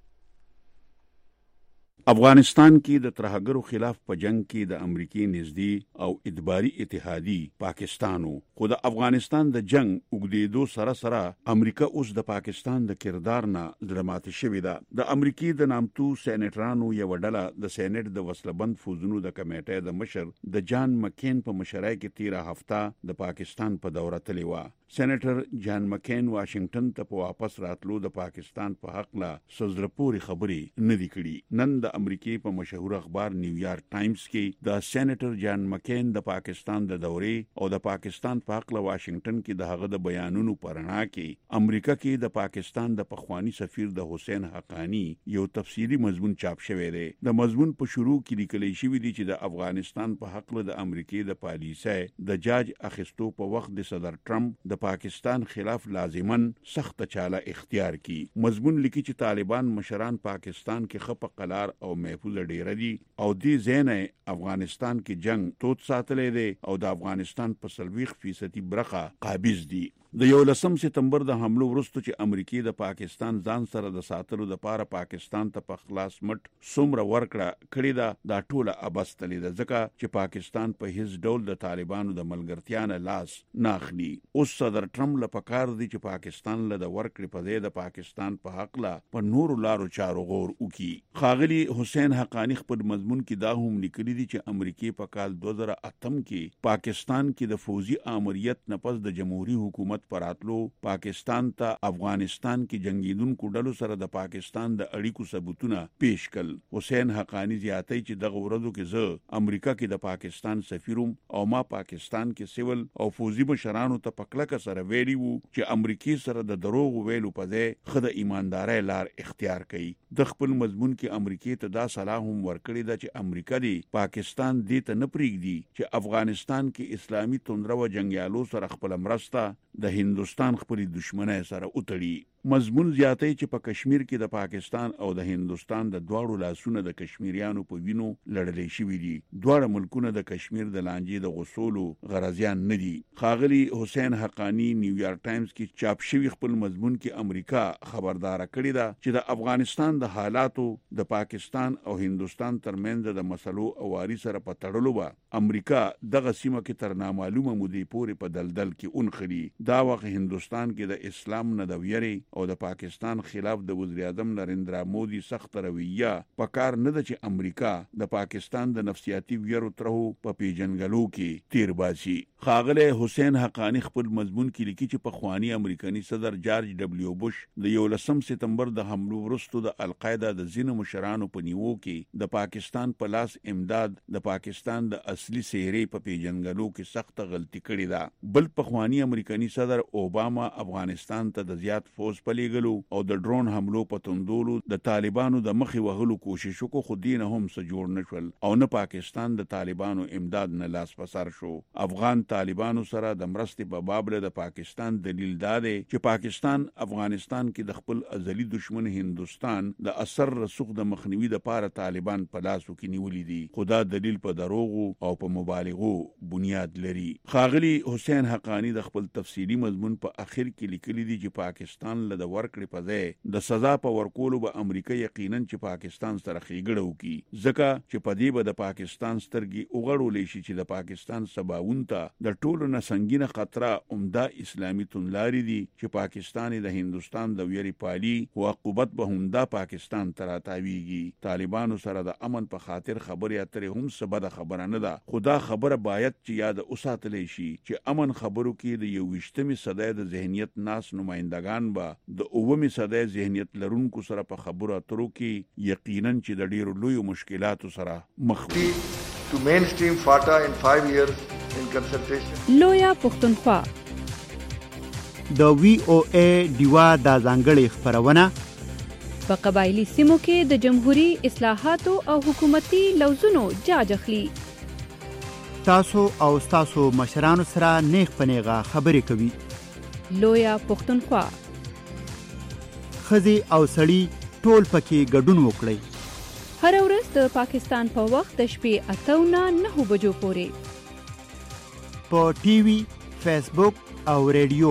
افغانستان کې د ترهګرو خلاف په جنگ کې د امریکای نږدې او ادباري اتحادی پاکستانو خو د افغانستان د جنگ وګړېدو سره سره امریکا اوس د پاکستان د کردار نه درمات شوې ده. د امریکای د نامتو سېنیټرانو یو ډله د سېنیټ د وسلبند فوزونو د کمیټې د مشر د جان مکین په مشرۍ کې تیره هفته د پاکستان په دوره تللی و. سېنیټر جان مکین واشنگټن ته په واپس راتلو د پاکستان په حق لا سوزرپوري خبرې نه دي کړي. نن د امریکای په مشهور اخبار نیویارک ټایمز کې د سېنیټر جان مکین د پاکستان د دورې او د پاکستان په حق لا واشنگټن کې د هغه د بیانونو پرنا کې امریکا کې د پاکستان د پخوانی سفیر د حسین حقانی یو تفصیلی مضمون چاپ شوی دی. د مضمون په شروع کې لیکل شوی دی چې د افغانستان په حق لا د امریکای د پالیسۍ د جاج اخیستو په وخت د صدر ټرمپ د پاکستان خلاف لازمن سخت چاله اختیار کی. مضمون لیکي چې طالبان مشران پاکستان کې خپ قلار او محفوظ ډیر دي او دې زینه افغانستان کې جنگ توت ساتلې دي او د افغانستان په سلويخ فیصدي برخه قابض دي. د یو لسم سپتمبر د حملو وروسته چې امریکای د پاکستان ځان سره د ساتلو د پاره پاکستان ته په خلاص مټ څومره ورکړه کړی دا د ټوله ابستلې ده ځکه چې پاکستان په هیڅ ډول د طالبانو د ملګرتیا نه لاس نه اخلي. اوس صدر ټرمپ له پکار دی چې پاکستان له د ورکړې په ځای د پاکستان په حق لا په نورو لارو چارو غور وکړي. خاغلی حسین حقانی خپل مضمون کې دا هم لیکلي دي چې امریکای په کال دوه زره اتم کې پاکستان کې د فوزي امریت نه پس د جمهوریت حکومت پراتلو پاکستان ته افغانستان کې جنگیدونکو ډلو سره د پاکستان د اړیکو ثبوتونه پیش کړل. حسین حقانی زیاتې چې دغه ورځو کې زه امریکا کې د پاکستان سفیروم او ما پاکستان کې سیول او فوزي مشرانو ته پکلک سره ویلي وو چې امریکای سره د دروغ ویلو په ځای خد ایمانداري لار اختیار کړي. د خپل مضمون کې امریکای ته دا صلاح هم ورکړی دا چې امریکا دی پاکستان دې ته نه پریږدي چې افغانستان کې اسلامي توندره و جنگیالو سره خپل مرسته د هندستان خپل دشمنۍ سره وتړي. مضمون زیاتې چې په کشمیر کې د پاکستان او د هندستان د دواړو لاسونو د کشمیریانو په وینو لړلې شوې دي. دواړه ملکونه د کشمیر د لانجې د غوسولو غرضیان نه دي. خاغلی حسین حقانی نیویارک ټایمز کې چاپ شوی خپل مضمون کې امریکا خبردار کړی دا چې د افغانستان د حالاتو د پاکستان او هندستان ترمنځ د مسلو اواري سره په تړلو به امریکا دغه سیمه کې تر نامعلومه مودې پورې په دلدل کې اونخري. دا وخت هندستان کې د اسلام نه د ویری او د پاکستان خلاف د وزیر اعظم نریندرا مودي سخت رویه په کار نه ده چې امریکا د پاکستان د نفسیاتي ویرو ترو په پیژنګلو کې تیر باسي. ښاغلی حسین حقانی خپل مضمون کې لیکي چې په خوانی امریکایي صدر جارج ډبلیو بوش د یولسم سپتمبر د حملو وروسته د القاعده د ځینو مشرانو په نیوو کې د پاکستان په لاس امداد د پاکستان د اصلي سهرې په پیژنګلو کې سخت غلطي کړې ده. بل په خوانی امریکایي صدر اوباما افغانستان ته د زیات فوج پلیګلو او د ډرون حملو په توندولو د طالبانو د مخې وهلو کوشش وکړو، خو دین هم څه جوړ نشول او نه پاکستان د طالبانو امداد نه لاس پسار شو. افغان طالبانو سره د مرستې په باب له د پاکستان دلیل دا دی چې پاکستان افغانستان کې د خپل ازلي دشمن هندستان د اثر رسوخ د مخنیوي د پاره طالبان په لاسو کې نیولې دي، خدا دلیل په دروغو او په مبالغو بنیاد لري. ښاغلی حسین حقانی د خپل تفصیلی مضمون په اخر کې لیکلي دي چې پاکستان له د ورکړې په ځای د سزا په ورکولو به امریکا یقینا چې پاکستان سره ښېګړه وکړي، ځکه چې په دې به د پاکستان سترګې وغړولی شي چې د پاکستان سباوون ته د ټولو نه سنګینه خطره عمده اسلامي توندلارې دي چې پاکستان د هندستان د ویرې پالي او عقوبت به همدا پاکستان ته راتاویږي. طالبانو سره د امن په خاطر خبرې اترې هم څه بده خبره نه ده، خو دا خبره باید چې یاد وساتلی شي چې امن خبرو کې د یوویشتمې صدۍ د ذهنیت ناس نمایندګان به د اوومې صدۍ ذهنیت لرونکو سره په خبرو اترو کې یقینا چې د ډیرو لویو مشکلاتو سره مخ وي. To mainstream FATA in five years in consultation. لویا پښتونخوا د وی او ای دیوا د ځانګړي خبرونه په قبایلی سیمو کې د جمهوریت اصلاحاتو او حکومتي لوزونو جاج اخلي. تاسو او تاسو مشرانو سره نیغ پنیغه خبرې کوي. لویا پښتونخوا خزي او سړی ټول پکې ګډون وکړي. هر ورځ د پاکستان په وخت د شپې اته نه نهه بجو پورې په ټي وي، فیسبوک او ریډیو.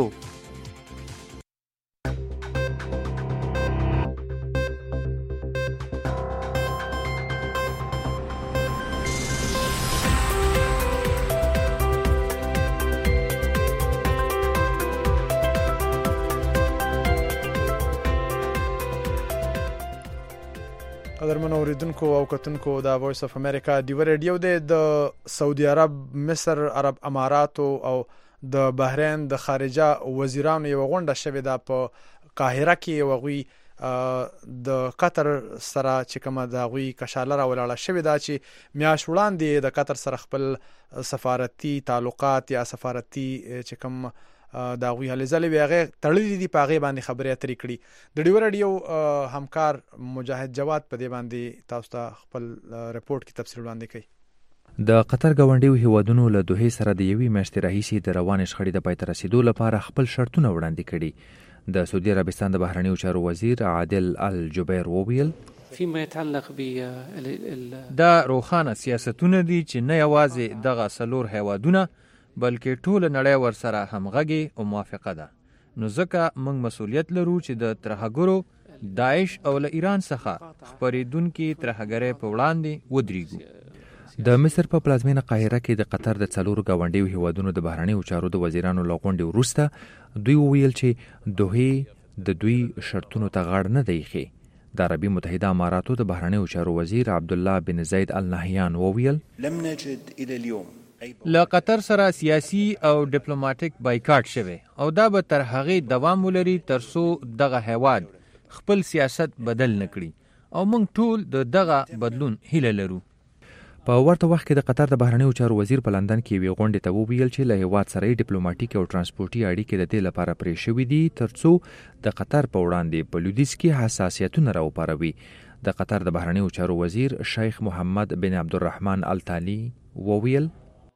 قدرمنو اوریدونکو او کتونکو د وایس اف امریکا دی ریډیو د سعودي عرب، مصر، عرب اماراتو او د بحرین د خارجه وزیرانو یو غونډه شوې ده په قاهره کې. وغوي د قطر سره چې کومه د غوي کشاله را ولاړه شوې ده چې میاش وړاندې د قطر سره خپل سفارتي تعلقات یا سفارتي چې کوم دا غوي هلزلې ویغه تړلې دي په غي باندې خبرې اترې کړي. د ډیو رادیو همکار مجاهد جواد په دې باندې تاسو ته خپل رپورت کې تفصیل وړاندې کړي. د قطر ګاونډیو هیوادونو له دوه سره د یوې میاشتې راهیسې د روانې شخړې د پای ته رسیدو لپاره خپل شرطونه وړاندې کړي. د سعودي عربستان د بهرنیو چارو وزیر عادل الجبیر وویل فيما يتعلق ب دا روخانه سیاستونه دي چې نه یوازې دغه سلور هیوادونه بلکې ټول نړۍ ور سره همغږي او موافقه ده. نو ځکه موږ مسؤلیت لرو چې د ترهګرو داعش او له ایران څخه خپرېدونکي ترهګرۍ په وړاندې ودرېږو. د مصر په پلازمینه قاهره کې د قطر د څلورو ګاونډیو هیوادونو د بهرنیو چارو د وزیرانو له غونډې وروسته دوی وویل چې دوی د دوی شرطونو ته غاړه نه دی ایښې. د عربي متحده اماراتو د بهرنیو چارو وزیر عبدالله بن زید النهیان وویل لم نجد الى اليوم له قطر سره سیاسي او ډیپلوماټیک بایکاټ شوی او دا به تر هغې دوام ولري تر څو دغه هیواد خپل سیاست بدل نکړي او موږ ټول د دغه بدلون هیله لرو. په ورته وخت کې د قطر د بهرنیو چارو وزیر په لندن کې یوې غونډې ته وویل چې له هیواد سره ډیپلوماټیک او ترانسپورتي اړیکې د دې لپاره پرې شوي دي تر څو د قطر په وړاندې په لویدیځ کې حساسیتونه راوپاروي. د قطر د بهرنیو چارو وزیر شیخ محمد بن عبدالرحمن التالي وویل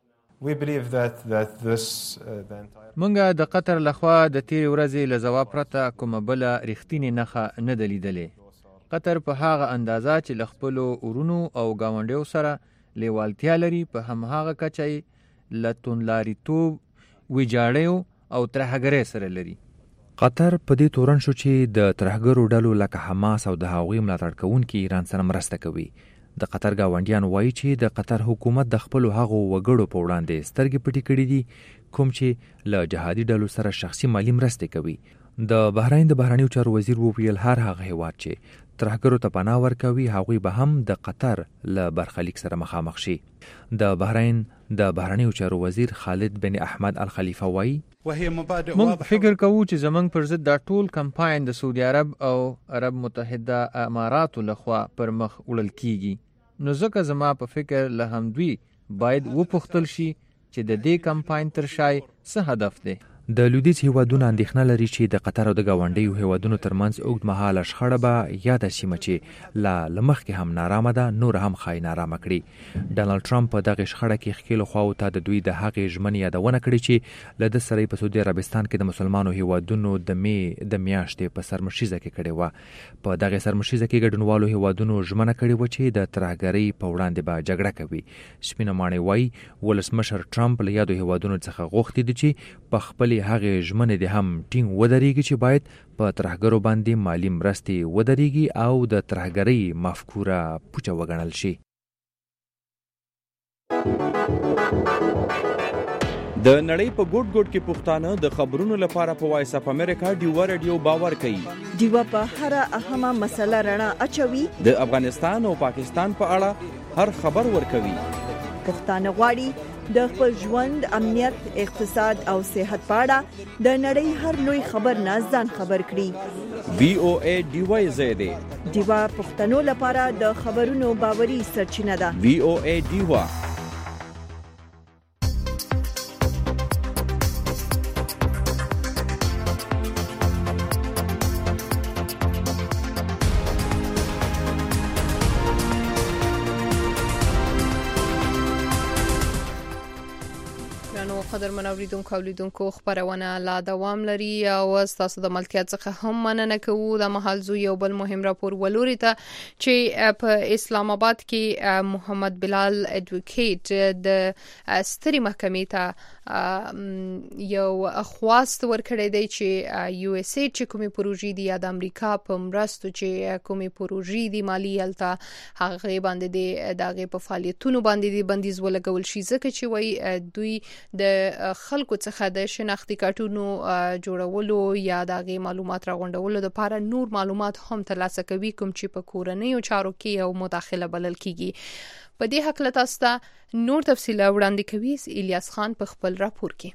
مونږه د قطر لخوا د تیرې ورځې له ځواب پرته کومه بله رښتینې نښه نه ده لیدلې. قطر په هغه اندازه چې له خپلو ورونو او ګاونډیو سره لیوالتیا لري په همهغه کچه یې له توندلاریتوب، ویجاړیو او ترهګرۍ سره لري. قطر په دې تورن شو چې د ترهګرو ډلو لکه حماس او د هغوی ملاتړ کوونکي ایران سره مرسته کوي. د قطر ګاونډیان وایي چې د قطر حکومت د خپلو هغو وګړو په وړاندې سترګې پټې کړې دي کوم چې له جهادي ډلو سره شخصي مالی مرستې کوي. د بحرین د بهرنیو چارو وزیر وویل هر هغه هیواد چې ترهګرو ته پناه ورکوي هغوی به هم د قطر له برخلیک سره مخامخ شي. د بحرین د بهرنیو چارو وزیر خالد بن احمد الخلیفه وایي موږ فکر کوو چې زمونږ پر ضد دا ټول کمپاین د سعودي عرب او عرب متحده اماراتو لخوا پر مخ وړل کیږي نو ځکه زما په فکر له همدوی باید وپوښتل شي چې د دې کمپاین تر شای څه هدف دی. د لویدیځ هیوادونو اندېښنه لري چې د قطر او د ګاونډیو هیوادونو ترمنځ اوږدمهاله شخړه به یاده سیمه چې لا له مخکې هم نارامه ده نور هم ښایي نارامه کړي. ډانلډ ټرمپ په دغې شخړه کې ښکېلو خواو ته د دوی د هغې ژمنې یادونه کړې چې له ده سره یې په سعودي عربستان کې د مسلمانو هیوادونو د مې د میاشتې په سرمشیزه کې کړې وه. په دغې سرمشیزه کې ګډونوالو هیوادونو ژمنه کړې وه چې د ترهګرۍ په وړاندې به جګړه کوي. سپینه ماڼۍ وایي ولسمشر ټرمپ له یادو هیوادونو څخه غوښتي دي چې په خپلې هغې ژمنې د هم ټینګ ودرېږي چې باید په ترهګرو باندې مالی مرستې ودرېږي او د ترهګرۍ مفکوره پوچه وګڼل شي. د نړۍ په ګوټ ګوټ کې پښتانه د خبرونو لپاره په وایس اپ امریکا ډیوا رادیو باور کوي. ډیوا په هر اهمه مسله رڼا اچوي. د افغانستان او پاکستان په اړه هر خبر ورکوي. پښتانه غواړي د خپل ژوند امنیت اقتصاد او صحت په اړه د نړۍ هر لوی خبر نه ځان خبر کړي. وی او ای ډیوا زیاده ډیوا پښتنو لپاره د خبرونو باوري سرچینه ده. وی او ای ډیوا قدرمن اوریدونکو او لیدونکو خبرونه لا دوام لري او تاسو د ملکیت څخه هم مننه کوو. د محل زو یو بل مهم راپور ولوري ته چې په اسلام آباد کې محمد بلال اډوکیټ د ستري محکمې ته یو خواست ورکړی دی چې یو اس ای چې کومې پروژې دي یا د امریکا په مرستو چې کومې پروژې دي مالی الته هغه باندې د دغه په فعالیتونو باندې د بندیز ولګول شي ځکه چې وای دوی د خلکو څخه د شناختی کارتونو جوړولو یا دغه معلومات راغونډولو لپاره نور معلومات هم ترلاسه کوي کوم چې په کورنیو چارو کې او مداخله بلل کیږي. په دې حق له تاسو ته نور تفصیل وړاندې کوي الیاس خان په خپل راپور کې.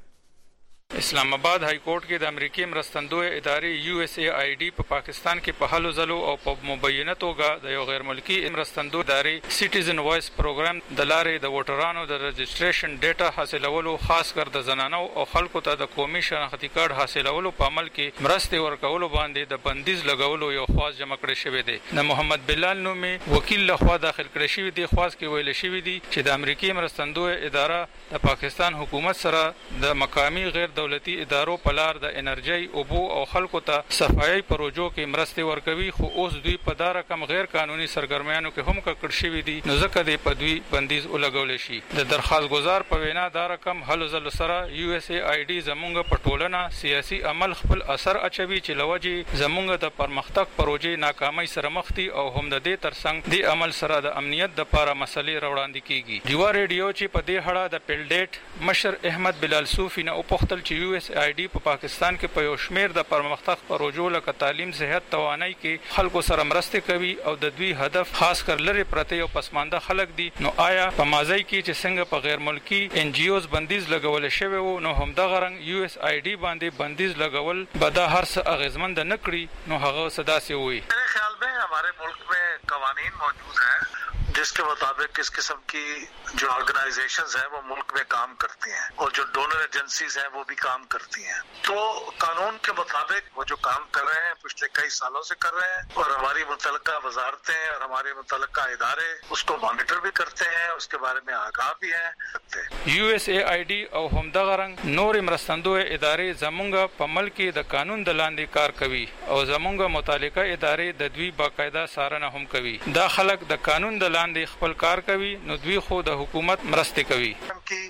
اسلام آباد های کورټ کې د امریکای مرستندوی ادارې یو اس ای آی ډي په پاکستان کې په هلو ځلو او په مبینه توګه د یو غیر ملکی مرستندوی ادارې سټیزن وایس پروګرام د لارې د ووټرانو د رجسټریشن ډیټا حاصلولو خاص کر د زنانو او خلکو ته د قومي شناختی کارت حاصلولو په عمل کې مرستې ورکولو باندې د بندیز لګولو یو خاص جمع کړی شوی دی. د محمد بلال نومي وکیل لخوا داخل کړی شوی دی خاص کې ویل شوی دی چې د امریکای مرستندوی اداره د پاکستان حکومت سره د مقامی غیر دولتي ادارو په لار د انرژي اوبو او خلکو ته صفایي پروژو کې مرستې ورکوي خو اوس دوی په دا رقم غیر قانوني سرګرمیانو کې هم ککړ شوی دي نو ځکه د پدوی بندیز ولګول شي. د درخواست گزار په وینا دا رقم هلو ځل سره یو اس ای آی ډي زمونږ په ټولنه سیاسي عمل خپل اثر اچوي چې لوجي زمونږ د پرمختګ پروژې ناکامۍ سره مخ دي او هم د دې ترڅنګ د عمل سره د امنیت د لپاره مسلې راوړاندې کیږي. ډیوا ریډیو چې په دې هړه د پیلډیټ مشر احمد بلال صوفي نه وپوښتل چې یو اس آی ډي په پاکستان کې په یو شمیر د پرمختګ پروژو لکه تعلیم صحت توانایي کې خلکو سره مرستې کوي او د دوی هدف خاص کر لري پرته یو پسمانده خلک دي نو آیا په مازی کې چې څنګه په غیر ملکی ان جی اوز بندیز لګول شوی وو نو هم د غرنګ یو اس آی ډي باندې بندیز لګول به دا هر څه اغیزمند نه کړی نو هغه صدا سي وي. मेरे ख्याल में हमारे मुल्क में कानून मौजूद हैं जिसके मुताबिक किस किस्म की जो ऑर्गेनाइजेशंस हैं वो मुल्क में काम करती हैं और जो डोनर एजेंसीज हैं वो भी काम करती हैं. तो कानून के मुताबिक वो जो काम कर रहे हैं पिछले कई सालों से कर रहे हैं और हमारी मुतल्लिका वजारतें और हमारे मुतल्लिका इदारे उसको मॉनिटर भी करते हैं उसके बारे में आगाह भी हैं. یو اس ای آی ډي او همدغه رنګ نور مرستندوی ادارې زمونږ په ملک کې د قانون د لاندې کار کوي او زمونږ متعلقه ادارې د دوی باقاعده څارنه هم کوي. دا خلک د قانون د لاندې خپل کار کوي نو دوی خو د حکومت مرستې کوي.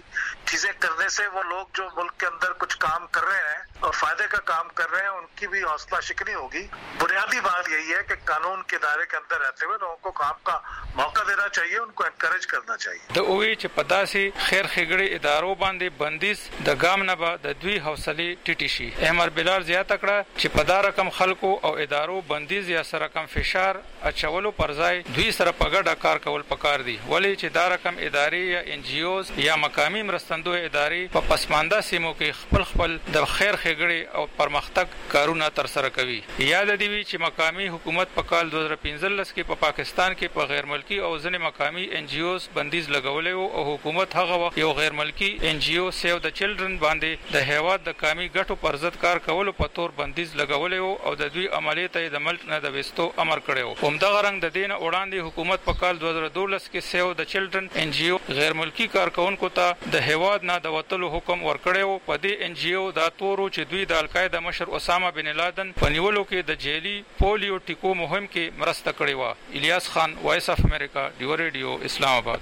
चीजें करने से वो लोग जो मुल्क के अंदर कुछ काम कर रहे हैं और फायदे का काम कर रहे हैं उनकी भी हौसला शिकनी होगी। बुनियादी बात यही है कि कानून के दायरे के अंदर रहते हुए लोगों को काम का मौका देना चाहिए, उनको एनकरेज करना चाहिए। د اوی چې پداسي خیر خګړې ادارو باندې بندیز د ګام نه به د دوی حوصله ټیټی شي. احمد بلال زیاته کړه چې په دا رقم خلکو او ادارو بندیز یا سره کم فشار اچولو پر ځای دوی سره په ګډه کار کول پکار دي، ولی چې دا رقم ادارې یا ان جی اوز یا مقامی مرستندوی ادارې په پسمانده سیمو کې خپل خپل د خیر خګړې او پرمختګ کارونه تر سره کوي. یاد دی وی چې مقامی حکومت په کال دوه هزار پنځلس کې په پاکستان کې په غیر ملکی او ځینې مقامی ان جی اوز بندیز لګولې او حکومت هغه وخت یو غیر ملکی ان جی او سیو د چلډرن باندې د هیواد د قومي ګټو پر ضد کار کولو په تور بندیز لګولې او د دوی عملیات د ملک نه د وستو امر کړو. همدغه رنګ د دین وړاندې حکومت په کال دوه هزار دولس کې سیو د چلډرن ان جی او غیر ملکی کارکونکو ته د هیواد نه د وټلو حکم ورکړو. په دې ان جی او دا تورو چې دوی د القاعده مشر اسامه بن لادن په نیولو کې د جیلی پولیو ټیکو مهم کې مرسته کړې و. الیاس خان، وایس اف امریکا، ډیو ریډیو، اسلام آباد.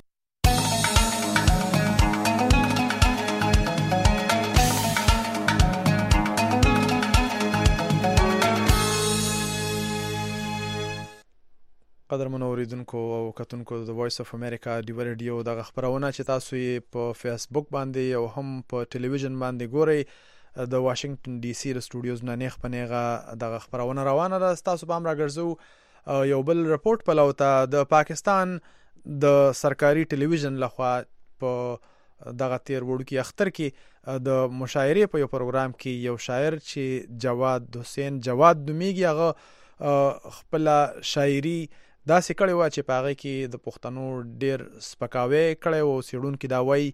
قدرمنو اوریدونکو او کتونکو د وایس اف امریکا ډیو ریډیو د خبرونه چې تاسو یې په فیسبوک باندې او هم په ټلویزیون باندې ګورئ د واشنگټن ډي سي د سټوډیوز نه نیخ پنیغه د خبرونه روانه ده. تاسو به هم راګرځو یو بل رپورت په لوته د پاکستان د سرکاري ټلویزیون لخوا په دغه تیر وړو کې اختر کې د مشاعرې په یو پروګرام کې یو شاعر چې جواد حسین جواد دومیږي هغه خپل شاعري داسې کړی و چې په هغه کې د پښتنو ډیر سپکاوی کړی و. سیړونکي دا وایي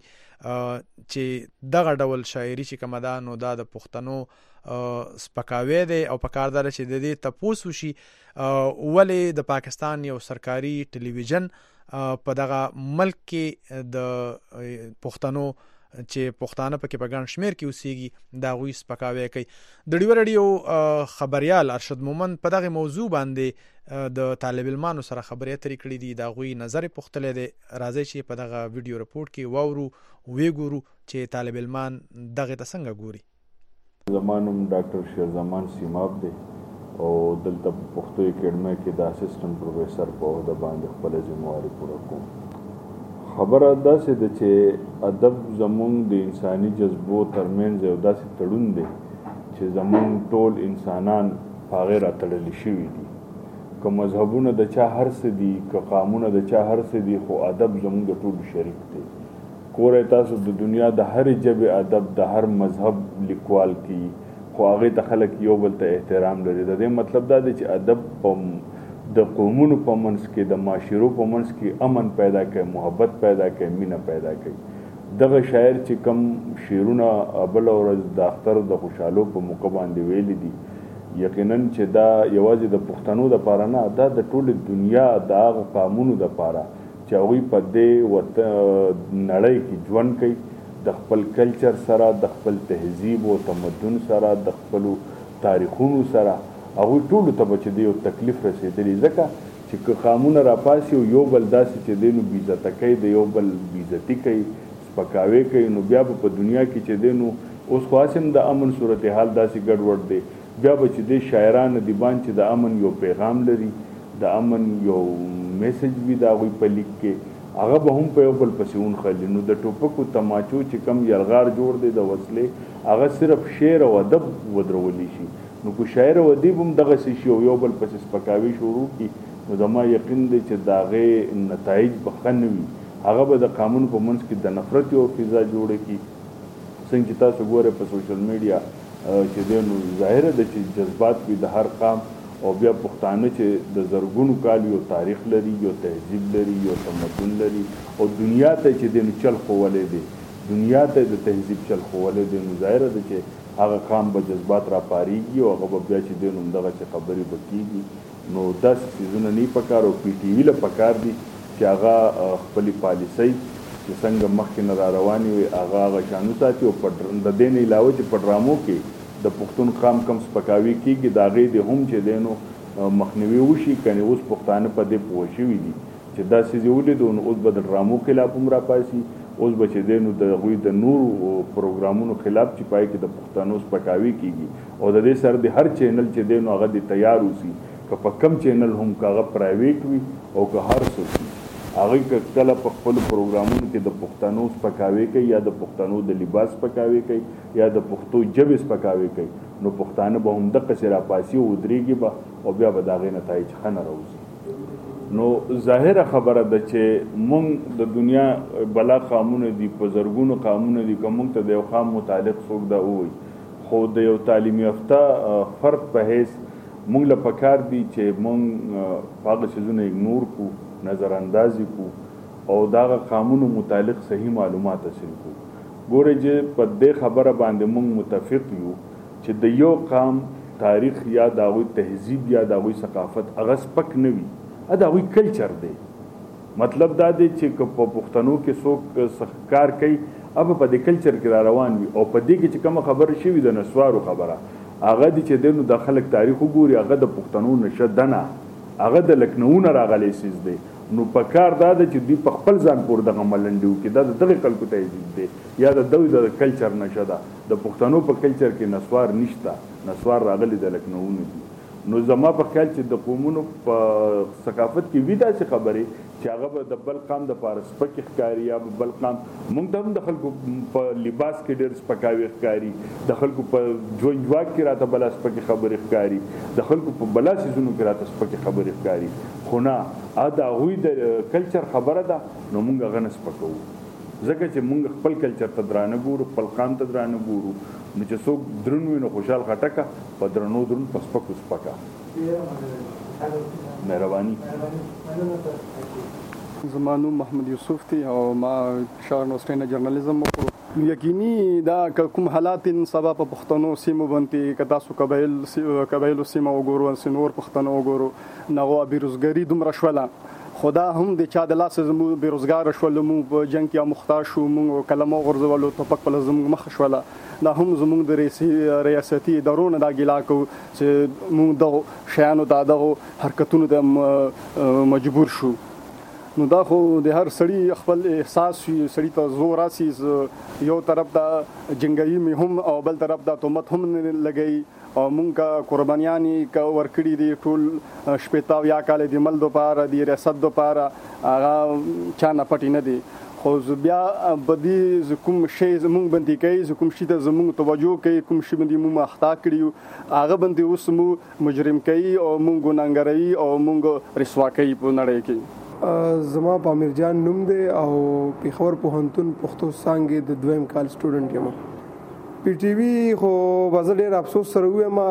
چې دغه ډول شاعري چې کومه ده نو دا د پښتنو سپکاوی دی او په کار ده چې د دې تپوس وشي ولې د پاکستان یو سرکاري ټلویزیون په دغه ملک کې د پښتنو چې پښتانه پکې په ګڼ شمیر کې اوسېږي دا غوي سپکاوی کوي. د ډیو ریډیو خبريال ارشد مومن په دغه موضوع باندې د طالب علمانو سره خبرې اترې کړې دي، دا غوي نظر پختلې دي. راځي چې په دغه ویډیو رپورت کې وورو ویګورو چې طالب علمان دغه څنګه ګوري. زمانم ډاکټر شیرزمان سیماب دی او دلته پښتو اکیډمي کې د اسسټنټ پروفیسور په عہده باندې خپل ذمہواری پوره کوم. خبره داسې ده چې ادب زمونږ د انساني جذبو ترمنځ یو داسې تړون دی چې زمونږ ټول انسانان هغې راتړلي شوي دي. که مذهبونه د چا هر څه دي، که قامونه د چا هر څه دي، خو ادب زمونږ د ټولو شریک دی. ګورئ تاسو د دنیا د هرې ژبې ادب د هر مذهب لیکوال کی خو هغې ته خلک یو بل ته احترام لري. د دې مطلب دا دی چې ادب په د قومونو په منځ کې د معاشرو په منځ کې امن پیدا کوي، محبت پیدا کوي، مینه پیدا کوي. دغه شاعر چې کم شعرونه بل ورځ د اختر د خوشحالو په موقع باندې ویلي دي، یقینا چې دا یوازې د پښتنو د پاره نه، دا د ټولې دنیا د هغه قامونو د پاره چې هغوی په دې نړۍ کې ژوند کوي د خپل کلچر سره، د خپل تهذیب او تمدن سره، د خپلو تاریخونو سره. هغوی ټولو ته به چې دی یو تکلیف رسېدلی، ځکه چې که قامونه راپاسي او یو بل داسې چې دی نو بېعزته کوي، د یو بل بېعزتي کوي، سپکاوی کوي، نو بیا به په دنیا کې چې دی نو اوس خو هسې هم د امن صورتحال داسې ګډوډ دی. بیا به چې دی شاعران ادیبان چې د امن یو پیغام لري، د امن یو میسج وي د هغوی په لیک کې، هغه به هم په یو بل پسې ونښلي. نو د ټوپکو تماچو چې کم یلغار جوړ دی د وسلې، هغه صرف شعر او ادب ودرولی شي. نو که شاعر او ادیب هم دغسې شي او یو بل پسې سپکاوي شروع کړي، نو زما یقین دی چې د هغې نتایج به ښه نه وي. هغه به د قانون په منځ کې د نفرت یو فضا جوړه کړي. څنګه چې تاسو ګورئ په سوشل میډیا چې دی نو ظاهره ده چې جذبات وي د هر قام، او بیا پښتانه چې د زرګونو کال یو تاریخ لري، یو تهذیب لري، یو تمدن لري، او دنیا ته چې دی نو چل ښوولی دی، دنیا ته د تهذیب چل ښوولی دی، نو ظاهره ده چې هغه قام به جذبات راپارېږي او هغه به بیا چې دی نو همدغسې خبرې به کېږي. نو داسې څیزونه نه پکار، او پی ټي وي له پکار دي چې هغه خپلې پالیسۍ چې څنګه مخکې نه را روانې وي هغه هغه شان وساتي، او د دې نه علاوه چې په ډرامو کې د پښتون قام کم سپکاوي کېږي، د هغې د هم چې دی نو مخنیوي وشي. کنې اوس پښتانه په دې پوه شوي دي چې دا څیز یې ولیدو، نو اوس به د ډرامو خلاف هم راپاسي، اوس به چې دی نو د هغوی د نورو پروګرامونو خلاف چې پای کې د پښتنو سپکاوي کیږي او د دې سره د هر چینل چې دی نو هغه د تیار اوسي که په کم چینل هم کاغه پرایویټ وي او که هر څه وي هغه کله په خپل پروګرامونو کې د پښتنو سپکاوي کوي یا د پښتنو د لباس سپکاوي کوي یا د پښتو ژبې سپکاوي کوي نو پښتانه به هم دغه سره پاسي او درېږي به او بیا به دا غي نتایج خنه راوځي. نو ظاهره خبره ده چې مونږ د دنیا بلا قانون دي په زرګونو قانون دي کوم ته د یو خام متعلق څوک دا وای خو د یو تعلیم یافته فرد په هیڅ مونږ له پکار دي چې مونږ هغه څه نه اګنور کو نظر اندازي کو او دا قانون متعلق صحیح معلومات حاصل کو. ګوره چې په دې خبره باندې مونږ متفق یو چې د یو قام تاریخ یا داوی تهذیب یا داوی ثقافت هغه سپک نه وي دا وی کلچر دی. مطلب دا دی چې په پښتنو کې څوک سخکار کوي اب په دې کلچر کې را روان وي او په دې کې چې کوم خبره شوی د نسوارو خبره هغه دي چې دنو د خلک تاریخ وګوري هغه د پښتنو نشه دنه هغه د لکنونه راغلی سیز دی. نو په کار دا دی چې دوی په خپل ځان پورې دغه ملنډیو کې دا د دغه خلکو ته دی یا د دوی د کلچر نشه ده د پښتنو په کلچر کې نسوار نشته نسوار راغلی د لکنونه دي. نو زما په خیال چې د قومونو په ثقافت کې وی داسې خبرې چې هغه به د بل قام د پاره سپک ښکاري یا بل قام موږ ته هم د خلکو په لباس کې ډېر سپکاوي ښکاري د خلکو په ژوند جواک کې راته بلا سپکې خبرې ښکاري د خلکو په بلا سیزونو کې راته سپکې خبرې ښکاري خو نه دا هغوی د کلچر خبره ده نو موږ هغه نه سپکوو ځکه چې موږ خپل کلچر ته درانه ګورو خپل قام ته درانه ګورو نو چې څوک درون وي نو خوشحال خټکه په درنو درون په سپکو سپکه. مهرباني. زما نوم محمد یوسف دی او ما شهر نوستینه جرنالیزم وکړو. یقیني دا کوم حالات سبا په پښتنو سیمو باندې کدا سو قبایل قبایل سیمو وګورو سنور پښتنو وګورو نغو بیروزګاری دومره شوله خدا هم د چا د لاس زمو بیروزګار شول مو په جنگ کې مختار شو مو کلمو غرزولو ټپک په لزم مخ شوله دا هم زموږ د ریاستي ادارونو دا ګیلا کو چې مو د شیانو دا دغه حرکتونو د مجبور شو. نو دا خو د هر سړی خپل احساس وي سړی ته زور راسي یو طرف دا جنگي می هم او بل طرف دا تهمت هم لګي او مونږه قربانياني کا ورکړي دي ټول شپېتاو یا کال د مل دو پاره د ریاست دو پاره هغه چا نه پټی نه دي خو بیا بدی کوم شی زمونږ باندې کوي کوم شی ته زمونږ توجه کوي کوم شی باندې مو اخطا کړیو هغه باندې اوس مو مجرم کوي او مونږ ګناګرای او مونږ رسوا کوي په نړۍ کې. زما پامیر جان نوم دی او پیښور پوهنتون پښتو څانګې د دویم کال سټوډنټ یم. پی ټی وی خو بازه ډېر افسوس سره وایم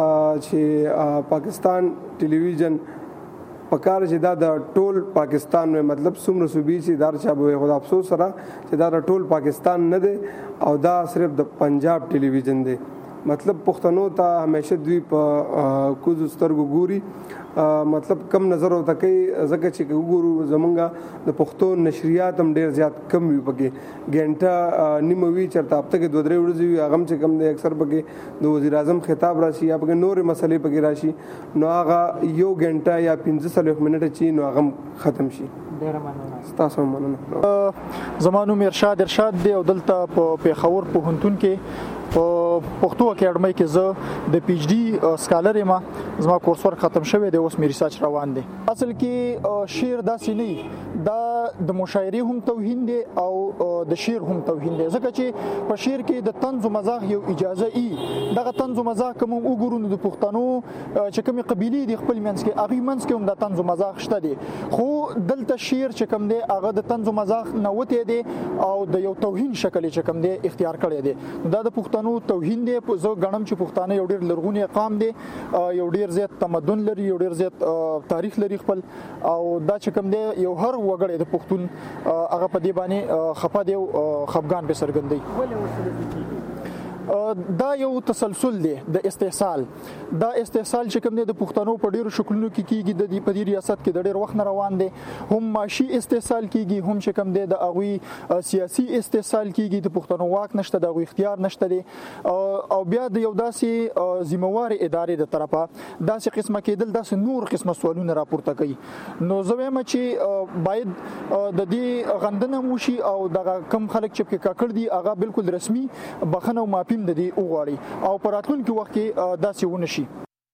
چې پاکستان ټلویزیون پکار چې دا د ټول پاکستان مې مطلب څومره صوبې چې دار چا به خو افسوس سره چې دا د ټول پاکستان نه دی او دا صرف د پنجاب ټلویزیون دی مطلب پښتنو ته همیشه دوی په کوز سترګو ګوري مطلب کم نظر او تکي زکه چې وګورو زمونږه د پښتو نشریات هم ډیر زیات کم وي پکې ګنټه نیموي چرته هفته کې دوه درې ورځې وي هغه چې کم دی اکثر پکې د وزیر اعظم خطاب راشي یا پکې نور مسلې پکې راشي نو هغه یو ګنټه یا پنځه څلوېښت منټه چې نو هغه ختم شي. ډیر مننه. تاسو مننه. زمانو مرشاد ارشاد دی او دلته په پیښور پوهنتون کې په پښتو اکیډمۍ کې زه د پی ایچ ډي سکالر یم زما کورس ورک ختم شوی دی اوس مې ریسرچ روان دی. اصل کې شعر داسې نه دا د مشاعرې هم توهین دی او د شعر هم توهین دی ځکه چې په شعر کې د طنز او مزاح یو اجازه ای دغه طنز او مزاح کوم وګورو نو د پښتنو چې کومې قبیلې د خپل منځ کې هغه منځ کې هم د طنز او مزاح شته دي خو دلته شعر چې کوم دی هغه د طنز او مزاح نه وته دی او د یو توهین شکل چې کوم دی اختیار کړی دی دا د پښتنو توهین دی. زه غنم چې پښتانه یو ډیر لرغونی قام دی یو ډیر زیات تمدن لري یو ډیر زیات تاریخ لري خپل او دا چې کوم دی یو هر وګړی د پښتون هغه په دی باندې خپه دی خفګان به سرګندي دا یو تسلسل دی د استحصال. دا استحصال چې کوم دی د پښتنو په ډیرو شکلونو کې کیږي. د دې په دې ریاست کې د ډیر وخت نه روان دی. هم معاشي استحصال کیږي، هم چې کوم دی د اغوي سیاسي استحصال کیږي. د پښتنو واک نشته، د اغوي اختیار نشته دی، او بیا د یو داسې ذمہوار ادارې د طرفه داسې قسمه کېدل داسې نور قسمه سوالونه راپورته کوي. نو زه وایم چې باید د دې غندنه وشي او دغه کم خلک چې په کاکړ دي هغه بالکل رسمي بخښنه او معافي د دې وغواړي او په راتلونکي وخت کې داسې ونه شي.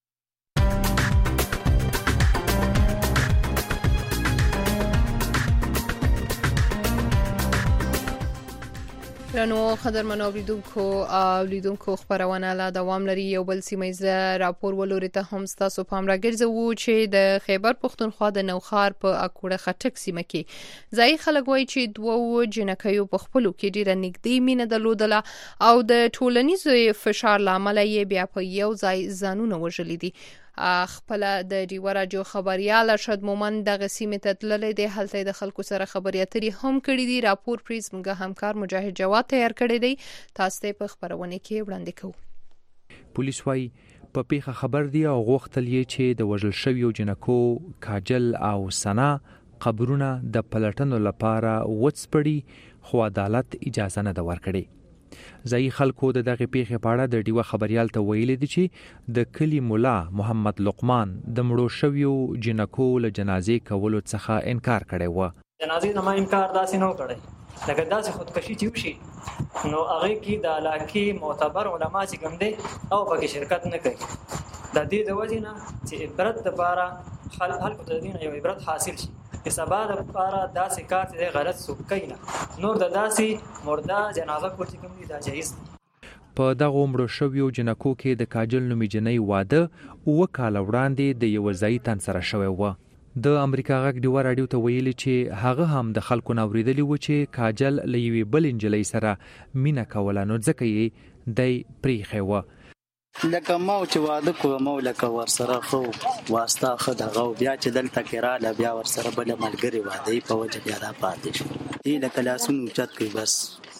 رانو قدرمنو اوریدونکو او لیدونکو خبرونه لا دوام لري. یو بل سیمه راپور ولوري ته هم تاسو پام راګرځو چې د خیبر پښتونخوا د نوخار په اکوړه خټک سیمه کې ځای خلک وایي چې دوه جنکیو په خپلو کې ډیره نږدې مینه درلودله او د ټولنیزو فشار لامل یې بیا په یو ځای ځانونه وژلي دي. خپل د ډیوه راډیو خبريال ارشد مومن دغه سیمه ته تللی دی، هلته د خلکو سره خبرې اترې هم کړې دي. راپور پریز موږ همکار مجاهد جواد تیار کړی دی، تاسو ته په خبرونه کې وړاندې کوو. پولیس وايي په پیښه خبر دی او غوښتل یې چې د وژل شویو جنکو کاجل او سنا قبرونه د پلټنو لپاره وڅپړي، خو عدالت اجازه نه ورکړي. ځای خلکو د دغه پیښې په اړه د ډیوه خبريال ته ویلي دي چې د کلی مولا محمد لقمان د مړو شویو جنکو له جنازې کولو څخه انکار کړی و. جنازې نه ما انکار داسې نه کړی، لکه داسې خودکشي چې وشي نو هغه کې د علاقې معتبر علما چې کوم دي او پکې شرکت نه کوي. د دې د وجې نه چې عبرت لپاره خلکو ته دین یو عبرت حاصل شي، چې سبا د لپاره داسې کار چې غلط څوک کوي نه نور د داسې مرده جنازه کوټی کوم دي دا جایز. په دغه مړو شویو جنکو کې د کاجل نومي جنۍ واده اوه کاله وړاندې د یو ځای تن سره شوی و. د امریکا غږ ډیوه راډیو ته ویلي چې هغه هم د خلکو نه اوریدلی و چې کاجل له یوې بل نجلۍ سره مینه کوله، نو ځکه یې دی پریښی و. لکه ما چې واده کوم او لکه ورسره خو واسطه خدغه بیا چې دلته کې رااله بیا ورسره بل ملګری واده په وجه بیا را پاتې شو. دې لکه لاسونو چت کوي بس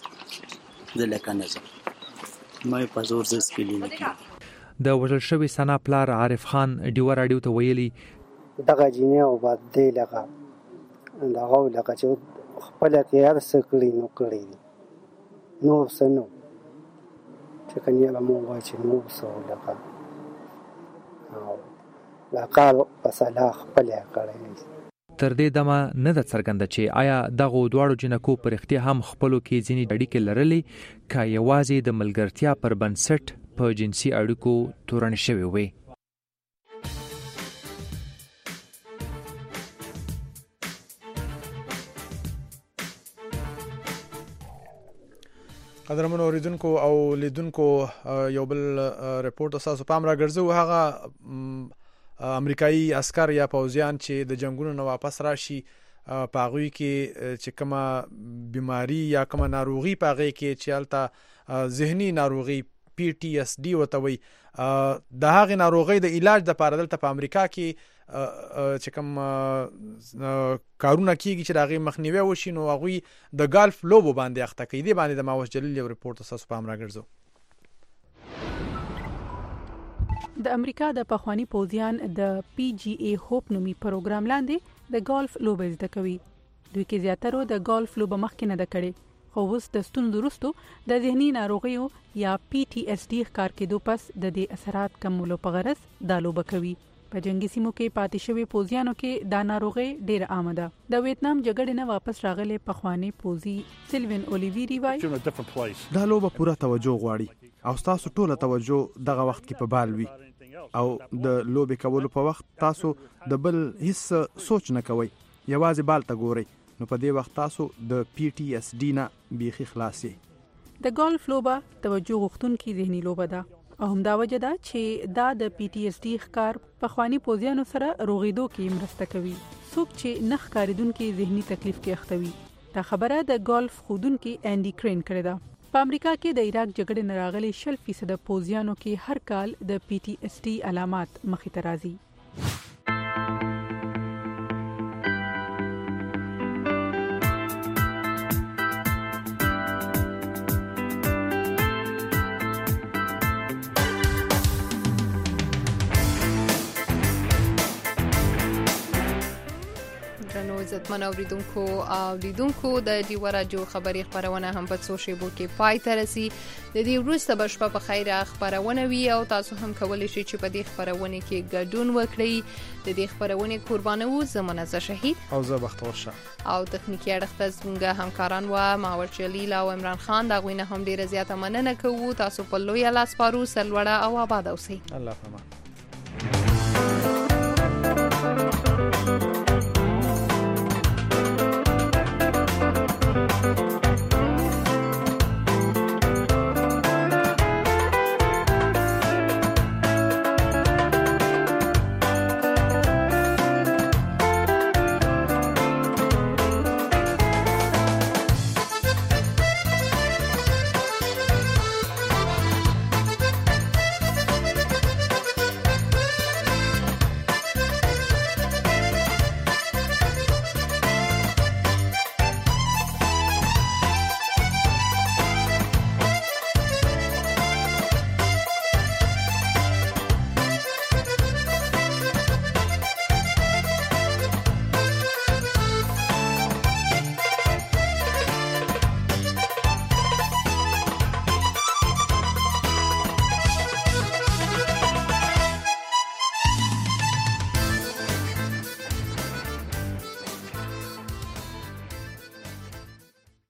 د لکه نظر مې په زور زس کې لیکي. د وژل شوی سنا پلار عارف خان ډیوه راډیو ته ویلي دغه جینې او باد دی لکه دغه لکه چې خپل کې هر څه کړی نو کړی نو سنو چې کنيه به مو وای چې نو سو لکه او لا کار په صلاح خپل کړی. تر دې دمه نه د څرګنده چې آیا دغه دواړو جنکو پر اختیار هم خپلو کې ځینې اړیکې لرلې کا یوازې د ملګرتیا پر بنسټ په جنسي اړیکو تورن شوی وي. قدرمنو اوریدونکو او لیدونکو یو بل ریپورت اساسو پام را ګرځو، هغه امریکایي عسكر یا پوځیان چې د جنگونو نه واپس راشي پاغوي کې چې کومه بیماری یا کومه ناروغي پاغي کې چې الته ذهني ناروغي پی ټی اس ډي وتوي د هغه ناروغي د علاج د پاره دلته په امریکا کې چې کوم کارونه کیږي چې دغه مخنیوي وشي نو هغه د ګالف لوبو باندې اخته کوي. دی باندې د ماوس جلیل یو ریپورت اساس پام راګرځو. د امریکا د پخوانی پوځیان د پی جی ای هوپ نومي پروګرام لاندې د ګالف لوبه زده کوي. دوی کې زیاتره د ګالف لوبه مخکې نه ده کړې، خو اوس د ستونزو وروسته د ذهني ناروغیو یا پی ټی اس ډي ښکار کېدو پس د دې اثرات کمولو په غرض دا لوبه کوي. په جنگي سیمو کې پاتې شوی پوځیانو کې دا ناروغي ډېر عام ده. د ویتنام جګړې نه واپس راغلي پخوانی پوځي سیلوین اولیویری وایي دا لوبه پوره توجه غواړي او تاسو ټول توجه دغه وخت کې په بال وي او د لوبې کولو په وخت تاسو د بل هیڅ سوچ نه کوئ، یوازې بال ته ګورئ، نو په دې وخت تاسو د پی ټی اس ډي نه بیخي خلاص یې. د ګالف لوبه توجه غوښتونکې ذهني لوبه ده او همدا وجه ده چې دا د پی ټی اس ډي ښکار پخوانی پوځیانو سره روغېدو کې مرسته کوي. څوک چې نه ښکارېدونکي ذهني تکلیف کې اخته وي. دا خبره د ګالف ښودونکي انډي کرین کړې ده. په امریکا کې د عراق جګړې نه راغلي شل فیصد پوځیانو کې هر کال د پی ټی اس ډي علامات مخې ته راځي. عزتمن اوریدونکو او لیدونکو د ډیو رادیو خبري خبرونه هم په څو شیبو کې پای ته رسي. د دې وروسته به شپه په خیر خبرونه وي او تاسو هم کولی شئ چې په دې خبرونه کې ګډون وکړئ. د دې خبرونه قربانه وو زمونه ز شهید او زه بختور شه او تخنیکی اړخ زموږ همکاران و ماور جلیل او عمران خان دا غوینه هم ډیره زیاته مننه کوو. تاسو په لوی لاس پارو سلوړه او آباد اوسئ. الله پامان.